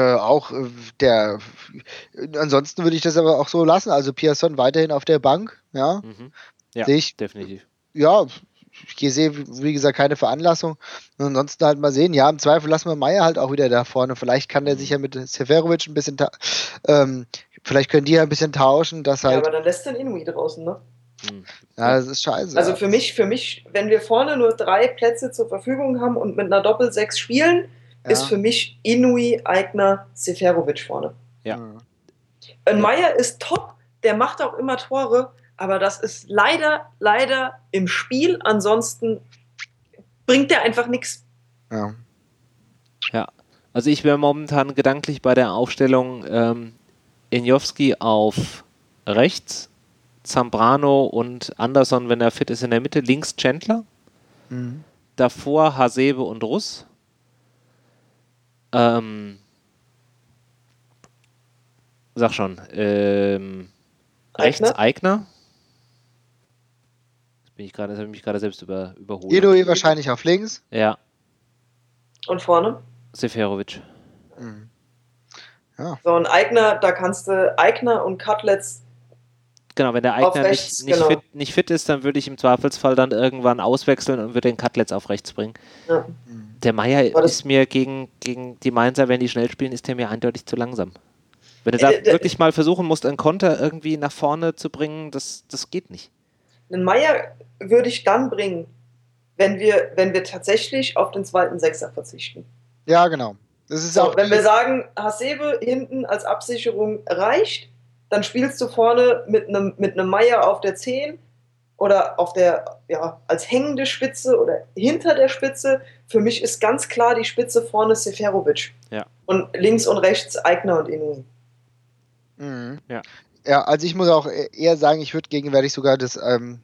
ansonsten würde ich das aber auch so lassen. Also Pierson weiterhin auf der Bank. Ja, Ja, sehe ich. Definitiv. Ja, ich sehe, wie gesagt, keine Veranlassung. Und ansonsten halt mal sehen. Ja, im Zweifel lassen wir Meier halt auch wieder da vorne. Vielleicht kann der sich ja mit Seferovic ein bisschen vielleicht können die ja ein bisschen tauschen, dass halt. Ja, aber dann lässt den Inui draußen, ne? Ja, das ist scheiße. Also für mich, wenn wir vorne nur 3 Plätze zur Verfügung haben und mit einer Doppel-6 spielen, ist für mich Inui, Aigner, Seferovic vorne. Ja. Meier ist top, der macht auch immer Tore, aber das ist leider im Spiel, ansonsten bringt der einfach nichts. Ja, also ich wäre momentan gedanklich bei der Aufstellung Injowski auf rechts, Zambrano und Anderson, wenn er fit ist, in der Mitte, links Chandler, davor Hasebe und Russ, sag schon, rechts Aigner. Das habe ich mich gerade selbst überholt. Inui wahrscheinlich auf links. Ja. Und vorne? Seferovic. Ja. So, und Aigner, da kannst du Aigner und Cutlets. Genau, wenn der Aigner nicht fit ist, dann würde ich im Zweifelsfall dann irgendwann auswechseln und würde den Cutlets auf rechts bringen. Ja. Der Meier ist mir gegen die Mainzer, wenn die schnell spielen, ist der mir eindeutig zu langsam. Wenn du da wirklich mal versuchen musst, einen Konter irgendwie nach vorne zu bringen, das geht nicht. Den Meier würde ich dann bringen, wenn wir tatsächlich auf den zweiten Sechser verzichten. Ja, genau. Das ist auch wenn wir sagen, Hasebe hinten als Absicherung reicht, dann spielst du vorne mit einem Meier auf der 10 oder auf der, als hängende Spitze oder hinter der Spitze. Für mich ist ganz klar die Spitze vorne Seferovic. Ja. Und links und rechts Aigner und Inui. Ja, also ich muss auch eher sagen, ich würde gegenwärtig sogar das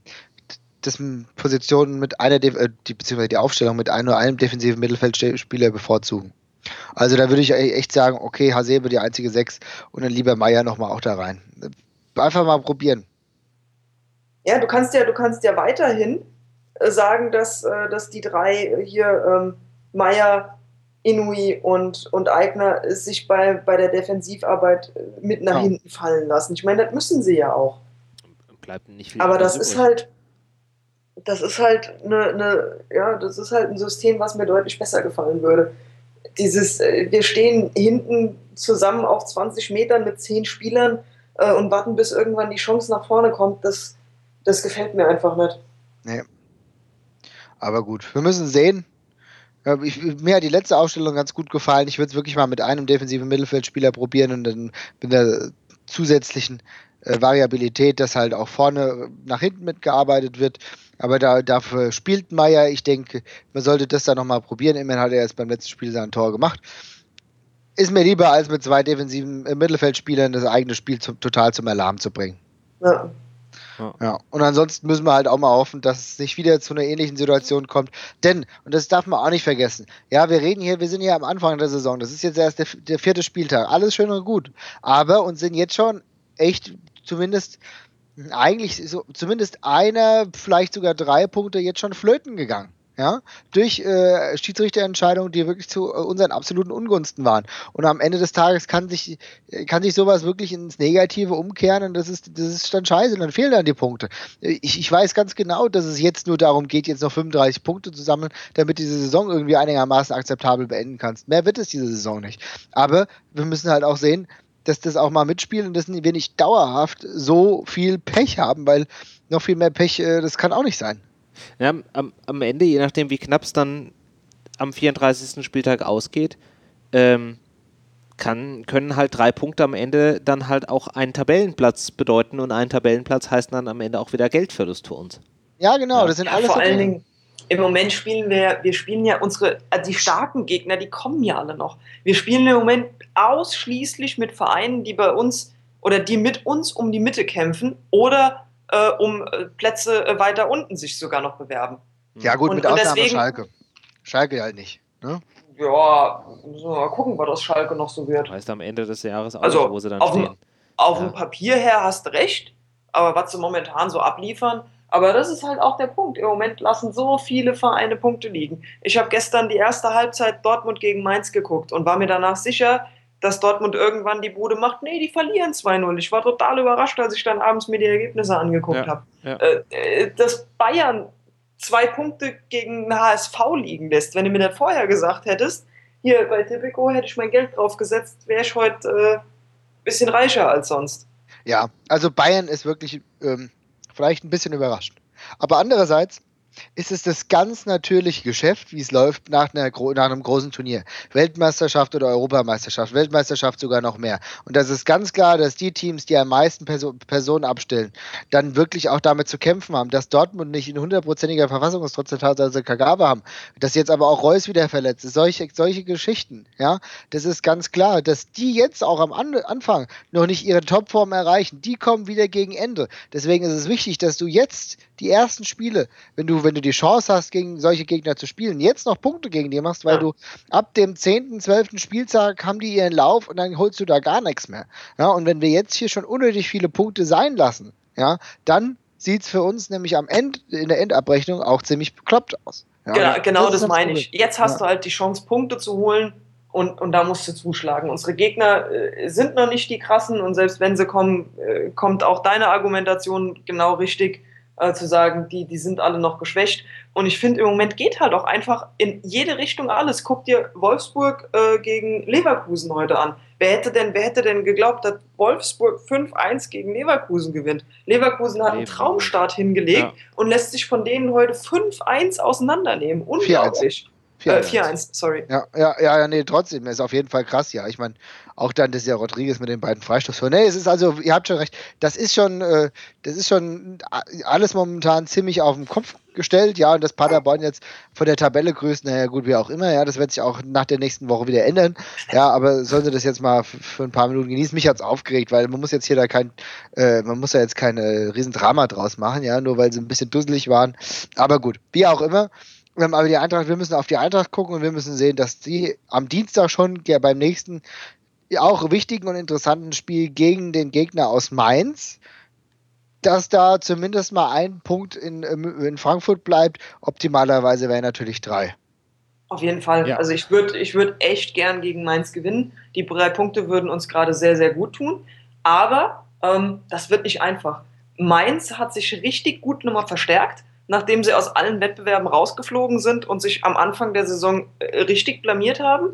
Position mit einer, beziehungsweise die Aufstellung mit einem defensiven Mittelfeldspieler bevorzugen. Also da würde ich echt sagen, okay, Hasebe die einzige 6 und dann lieber Meier nochmal auch da rein. Einfach mal probieren. Ja, du kannst ja weiterhin sagen, dass die 3 hier, Meier, Inui und Aigner, sich bei der Defensivarbeit mit nach hinten fallen lassen. Ich meine, das müssen sie ja auch. Bleibt nicht viel. Aber das ist halt ein System, was mir deutlich besser gefallen würde. Wir stehen hinten zusammen auf 20 Metern mit 10 Spielern und warten, bis irgendwann die Chance nach vorne kommt. Das gefällt mir einfach nicht. Nee. Aber gut, wir müssen sehen. Mir hat die letzte Aufstellung ganz gut gefallen. Ich würde es wirklich mal mit einem defensiven Mittelfeldspieler probieren und dann, wenn der zusätzlichen Variabilität, dass halt auch vorne nach hinten mitgearbeitet wird. Aber dafür spielt Meier. Ich denke, man sollte das dann nochmal probieren. Immerhin hat er jetzt beim letzten Spiel sein Tor gemacht. Ist mir lieber, als mit 2 defensiven Mittelfeldspielern das eigene Spiel total zum Alarm zu bringen. Ja. Ja. Und ansonsten müssen wir halt auch mal hoffen, dass es nicht wieder zu einer ähnlichen Situation kommt. Denn, und das darf man auch nicht vergessen, ja, wir sind hier am Anfang der Saison, das ist jetzt erst der 4. Spieltag, alles schön und gut. Aber uns sind jetzt schon echt zumindest einer, vielleicht sogar 3 Punkte jetzt schon flöten gegangen. Ja, durch Schiedsrichterentscheidungen, die wirklich zu unseren absoluten Ungunsten waren. Und am Ende des Tages kann sich sowas wirklich ins Negative umkehren und das ist dann scheiße, dann fehlen dann die Punkte. Ich weiß ganz genau, dass es jetzt nur darum geht, jetzt noch 35 Punkte zu sammeln, damit diese Saison irgendwie einigermaßen akzeptabel beenden kannst. Mehr wird es diese Saison nicht. Aber wir müssen halt auch sehen, dass das auch mal mitspielt und dass wir nicht dauerhaft so viel Pech haben, weil noch viel mehr Pech, das kann auch nicht sein. Ja, am Ende, je nachdem wie knapp es dann am 34. Spieltag ausgeht, können halt 3 Punkte am Ende dann halt auch einen Tabellenplatz bedeuten und ein Tabellenplatz heißt dann am Ende auch wieder Geldverlust für uns. Ja, genau, das sind alles vor allen Dingen, im Moment spielen wir ja die starken Gegner, die kommen ja alle noch. Wir spielen im Moment ausschließlich mit Vereinen, die bei uns oder die mit uns um die Mitte kämpfen oder um Plätze weiter unten sich sogar noch bewerben. Ja gut, mit Ausnahme deswegen, Schalke. Schalke halt nicht. Ne? Ja, müssen wir mal gucken, was aus Schalke noch so wird. Heißt am Ende des Jahres auch, also, wo sie dann stehen. Auf dem Papier her hast du recht, aber was sie momentan so abliefern, aber das ist halt auch der Punkt. Im Moment lassen so viele Vereine Punkte liegen. Ich habe gestern die erste Halbzeit Dortmund gegen Mainz geguckt und war mir danach sicher, dass Dortmund irgendwann die Bude macht. Nee, die verlieren 2-0. Ich war total überrascht, als ich dann abends mir die Ergebnisse angeguckt habe. Ja. Dass Bayern 2 Punkte gegen den HSV liegen lässt. Wenn du mir das vorher gesagt hättest, hier bei Tipico hätte ich mein Geld drauf gesetzt, wäre ich heute ein bisschen reicher als sonst. Ja, also Bayern ist wirklich vielleicht ein bisschen überrascht. Aber andererseits ist es das ganz natürliche Geschäft, wie es läuft nach einem großen Turnier. Weltmeisterschaft oder Europameisterschaft, Weltmeisterschaft sogar noch mehr. Und das ist ganz klar, dass die Teams, die am meisten Personen abstellen, dann wirklich auch damit zu kämpfen haben, dass Dortmund nicht in 100%iger Verfassungstrotz also Kagawa haben, dass jetzt aber auch Reus wieder verletzt ist, solche Geschichten, ja, das ist ganz klar, dass die jetzt auch am Anfang noch nicht ihre Topform erreichen, die kommen wieder gegen Ende. Deswegen ist es wichtig, dass du jetzt die ersten Spiele, wenn du die Chance hast, gegen solche Gegner zu spielen, jetzt noch Punkte gegen die machst, weil du ab dem 10., 12. Spieltag haben die ihren Lauf und dann holst du da gar nichts mehr. Ja, und wenn wir jetzt hier schon unnötig viele Punkte sein lassen, ja, dann sieht es für uns nämlich in der Endabrechnung auch ziemlich bekloppt aus. Ja, genau das meine ich. Jetzt hast du halt die Chance, Punkte zu holen und da musst du zuschlagen. Unsere Gegner sind noch nicht die krassen und selbst wenn sie kommen, kommt auch deine Argumentation genau richtig, zu sagen, die sind alle noch geschwächt. Und ich finde, im Moment geht halt auch einfach in jede Richtung alles. Guck dir Wolfsburg gegen Leverkusen heute an. Wer hätte denn geglaubt, dass Wolfsburg 5-1 gegen Leverkusen gewinnt? Leverkusen hat einen Traumstart hingelegt und lässt sich von denen heute 5-1 auseinandernehmen. Unglaublich. 4-1, sorry. Ja, nee, trotzdem, ist auf jeden Fall krass, ja. Ich meine, auch dann, das ist ja Rodriguez mit den beiden Freistoßtoren. Nee, es ist also, ihr habt schon recht, das ist schon alles momentan ziemlich auf den Kopf gestellt, ja, und das Paderborn jetzt von der Tabelle grüßt, naja, gut, wie auch immer, ja, das wird sich auch nach der nächsten Woche wieder ändern, ja, aber sollen sie das jetzt mal für ein paar Minuten genießen? Mich hat's aufgeregt, weil man muss jetzt hier man muss ja jetzt keine Riesendrama draus machen, ja, nur weil sie ein bisschen dusselig waren, aber gut, wie auch immer. Aber wir müssen auf die Eintracht gucken und wir müssen sehen, dass die am Dienstag schon beim nächsten auch wichtigen und interessanten Spiel gegen den Gegner aus Mainz, dass da zumindest mal ein Punkt in Frankfurt bleibt. Optimalerweise wäre natürlich 3. Auf jeden Fall. Ja. Also ich würd echt gern gegen Mainz gewinnen. Die 3 Punkte würden uns gerade sehr, sehr gut tun. Aber das wird nicht einfach. Mainz hat sich richtig gut nochmal verstärkt, nachdem sie aus allen Wettbewerben rausgeflogen sind und sich am Anfang der Saison richtig blamiert haben.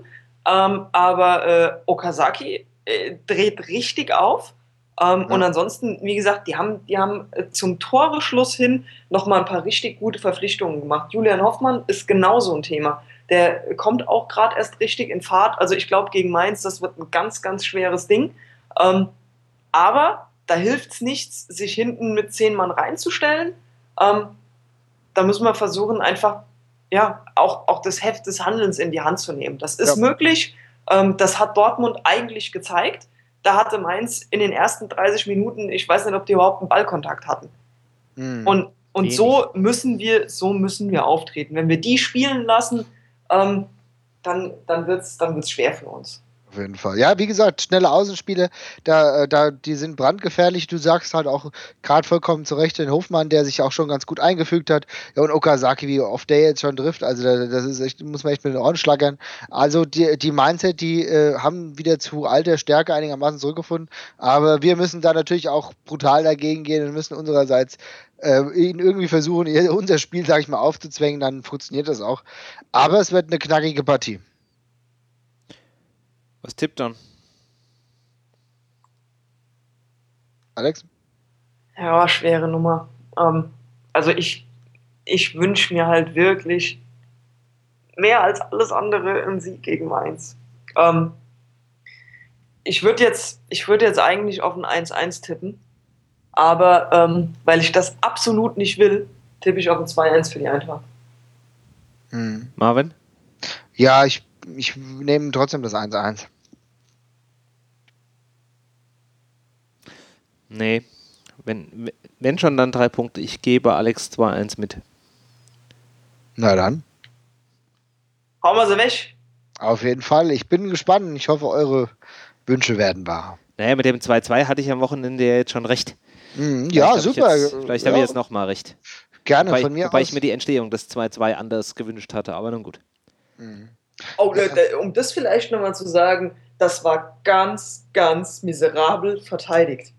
Aber Okazaki dreht richtig auf. Und ansonsten, wie gesagt, die haben zum Toreschluss hin nochmal ein paar richtig gute Verpflichtungen gemacht. Julian Hoffmann ist genauso ein Thema. Der kommt auch gerade erst richtig in Fahrt. Also ich glaube, gegen Mainz, das wird ein ganz, ganz schweres Ding. Aber da hilft es nichts, sich hinten mit 10 Mann reinzustellen. Da müssen wir versuchen, einfach auch das Heft des Handelns in die Hand zu nehmen. Das ist möglich. Das hat Dortmund eigentlich gezeigt. Da hatte Mainz in den ersten 30 Minuten, ich weiß nicht, ob die überhaupt einen Ballkontakt hatten. Und so müssen wir auftreten. Wenn wir die spielen lassen, dann wird's schwer für uns. Auf jeden Fall. Ja, wie gesagt, schnelle Außenspiele, die sind brandgefährlich. Du sagst halt auch gerade vollkommen zu Recht den Hofmann, der sich auch schon ganz gut eingefügt hat. Ja, und Okazaki, wie oft der jetzt schon trifft, also das ist echt, muss man echt mit den Ohren schlagern. Also die Mindset, die haben wieder zu alter Stärke einigermaßen zurückgefunden. Aber wir müssen da natürlich auch brutal dagegen gehen und müssen unsererseits ihn irgendwie versuchen, unser Spiel, sag ich mal, aufzuzwängen, dann funktioniert das auch. Aber es wird eine knackige Partie. Was tippt dann? Alex? Ja, schwere Nummer. Also ich wünsche mir halt wirklich mehr als alles andere einen Sieg gegen Mainz. Ich würde jetzt eigentlich auf ein 1-1 tippen, aber weil ich das absolut nicht will, tippe ich auf ein 2-1 für die Eintracht. Marvin? Ja, ich nehme trotzdem das 1-1. Nee, wenn schon, dann 3 Punkte. Ich gebe Alex 2-1 mit. Na dann. Hauen wir sie weg. Auf jeden Fall. Ich bin gespannt. Ich hoffe, eure Wünsche werden wahr. Naja, mit dem 2-2 hatte ich am Wochenende ja jetzt schon recht. Ja, super. Vielleicht habe ich jetzt nochmal recht. Gerne, von mir aus. Wobei ich mir die Entstehung des 2-2 anders gewünscht hatte, aber nun gut. Oh, um das vielleicht nochmal zu sagen, das war ganz, ganz miserabel verteidigt.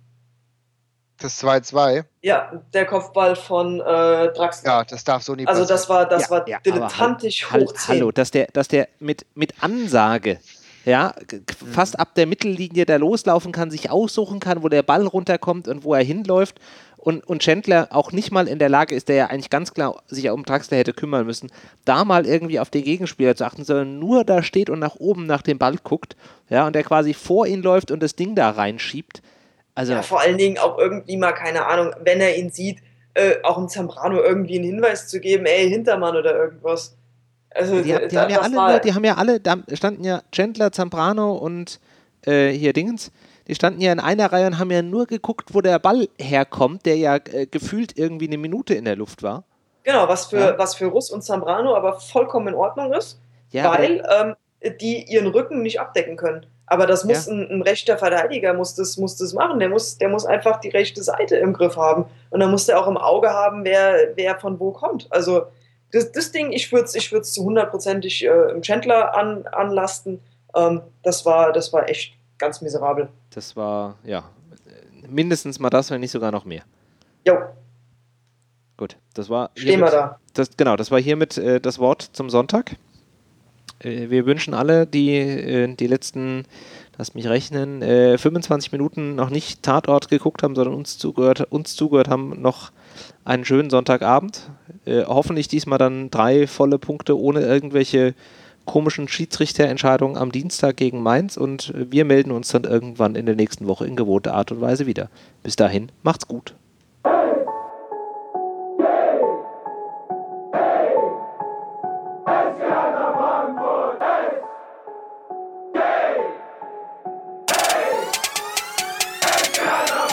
Das 2-2? Ja, der Kopfball von Draxler. Ja, das darf so nie passieren. Also das war dilettantisch hoch 10. Hallo, dass der mit Ansage, ja, fast ab der Mittellinie da loslaufen kann, sich aussuchen kann, wo der Ball runterkommt und wo er hinläuft und Chandler auch nicht mal in der Lage ist, der ja eigentlich ganz klar sich um Draxler hätte kümmern müssen, da mal irgendwie auf den Gegenspieler zu achten, sondern nur da steht und nach oben nach dem Ball guckt, ja, und der quasi vor ihn läuft und das Ding da reinschiebt. Also, ja, vor allen Dingen auch irgendwie mal, keine Ahnung, wenn er ihn sieht, auch im Zambrano irgendwie einen Hinweis zu geben, ey, Hintermann oder irgendwas. Also, die haben ja alle, da standen ja Chandler, Zambrano und hier Dingens, die standen ja in einer Reihe und haben ja nur geguckt, wo der Ball herkommt, der ja gefühlt irgendwie eine Minute in der Luft war. Genau, was für Russ und Zambrano aber vollkommen in Ordnung ist, ja, weil die ihren Rücken nicht abdecken können. Aber das muss ein rechter Verteidiger muss das machen. Der muss einfach die rechte Seite im Griff haben. Und dann muss der auch im Auge haben, wer von wo kommt. Also das Ding, ich würde es zu 100%ig im Chandler anlasten. Das war echt ganz miserabel. Das war, ja, mindestens mal das, wenn nicht sogar noch mehr. Jo. Gut, das war Stehen wir da. Das war hiermit das Wort zum Sonntag. Wir wünschen alle, die letzten, lasst mich rechnen, 25 Minuten noch nicht Tatort geguckt haben, sondern uns zugehört haben, noch einen schönen Sonntagabend. Hoffentlich diesmal dann 3 volle Punkte ohne irgendwelche komischen Schiedsrichterentscheidungen am Dienstag gegen Mainz und wir melden uns dann irgendwann in der nächsten Woche in gewohnter Art und Weise wieder. Bis dahin, macht's gut. Hey!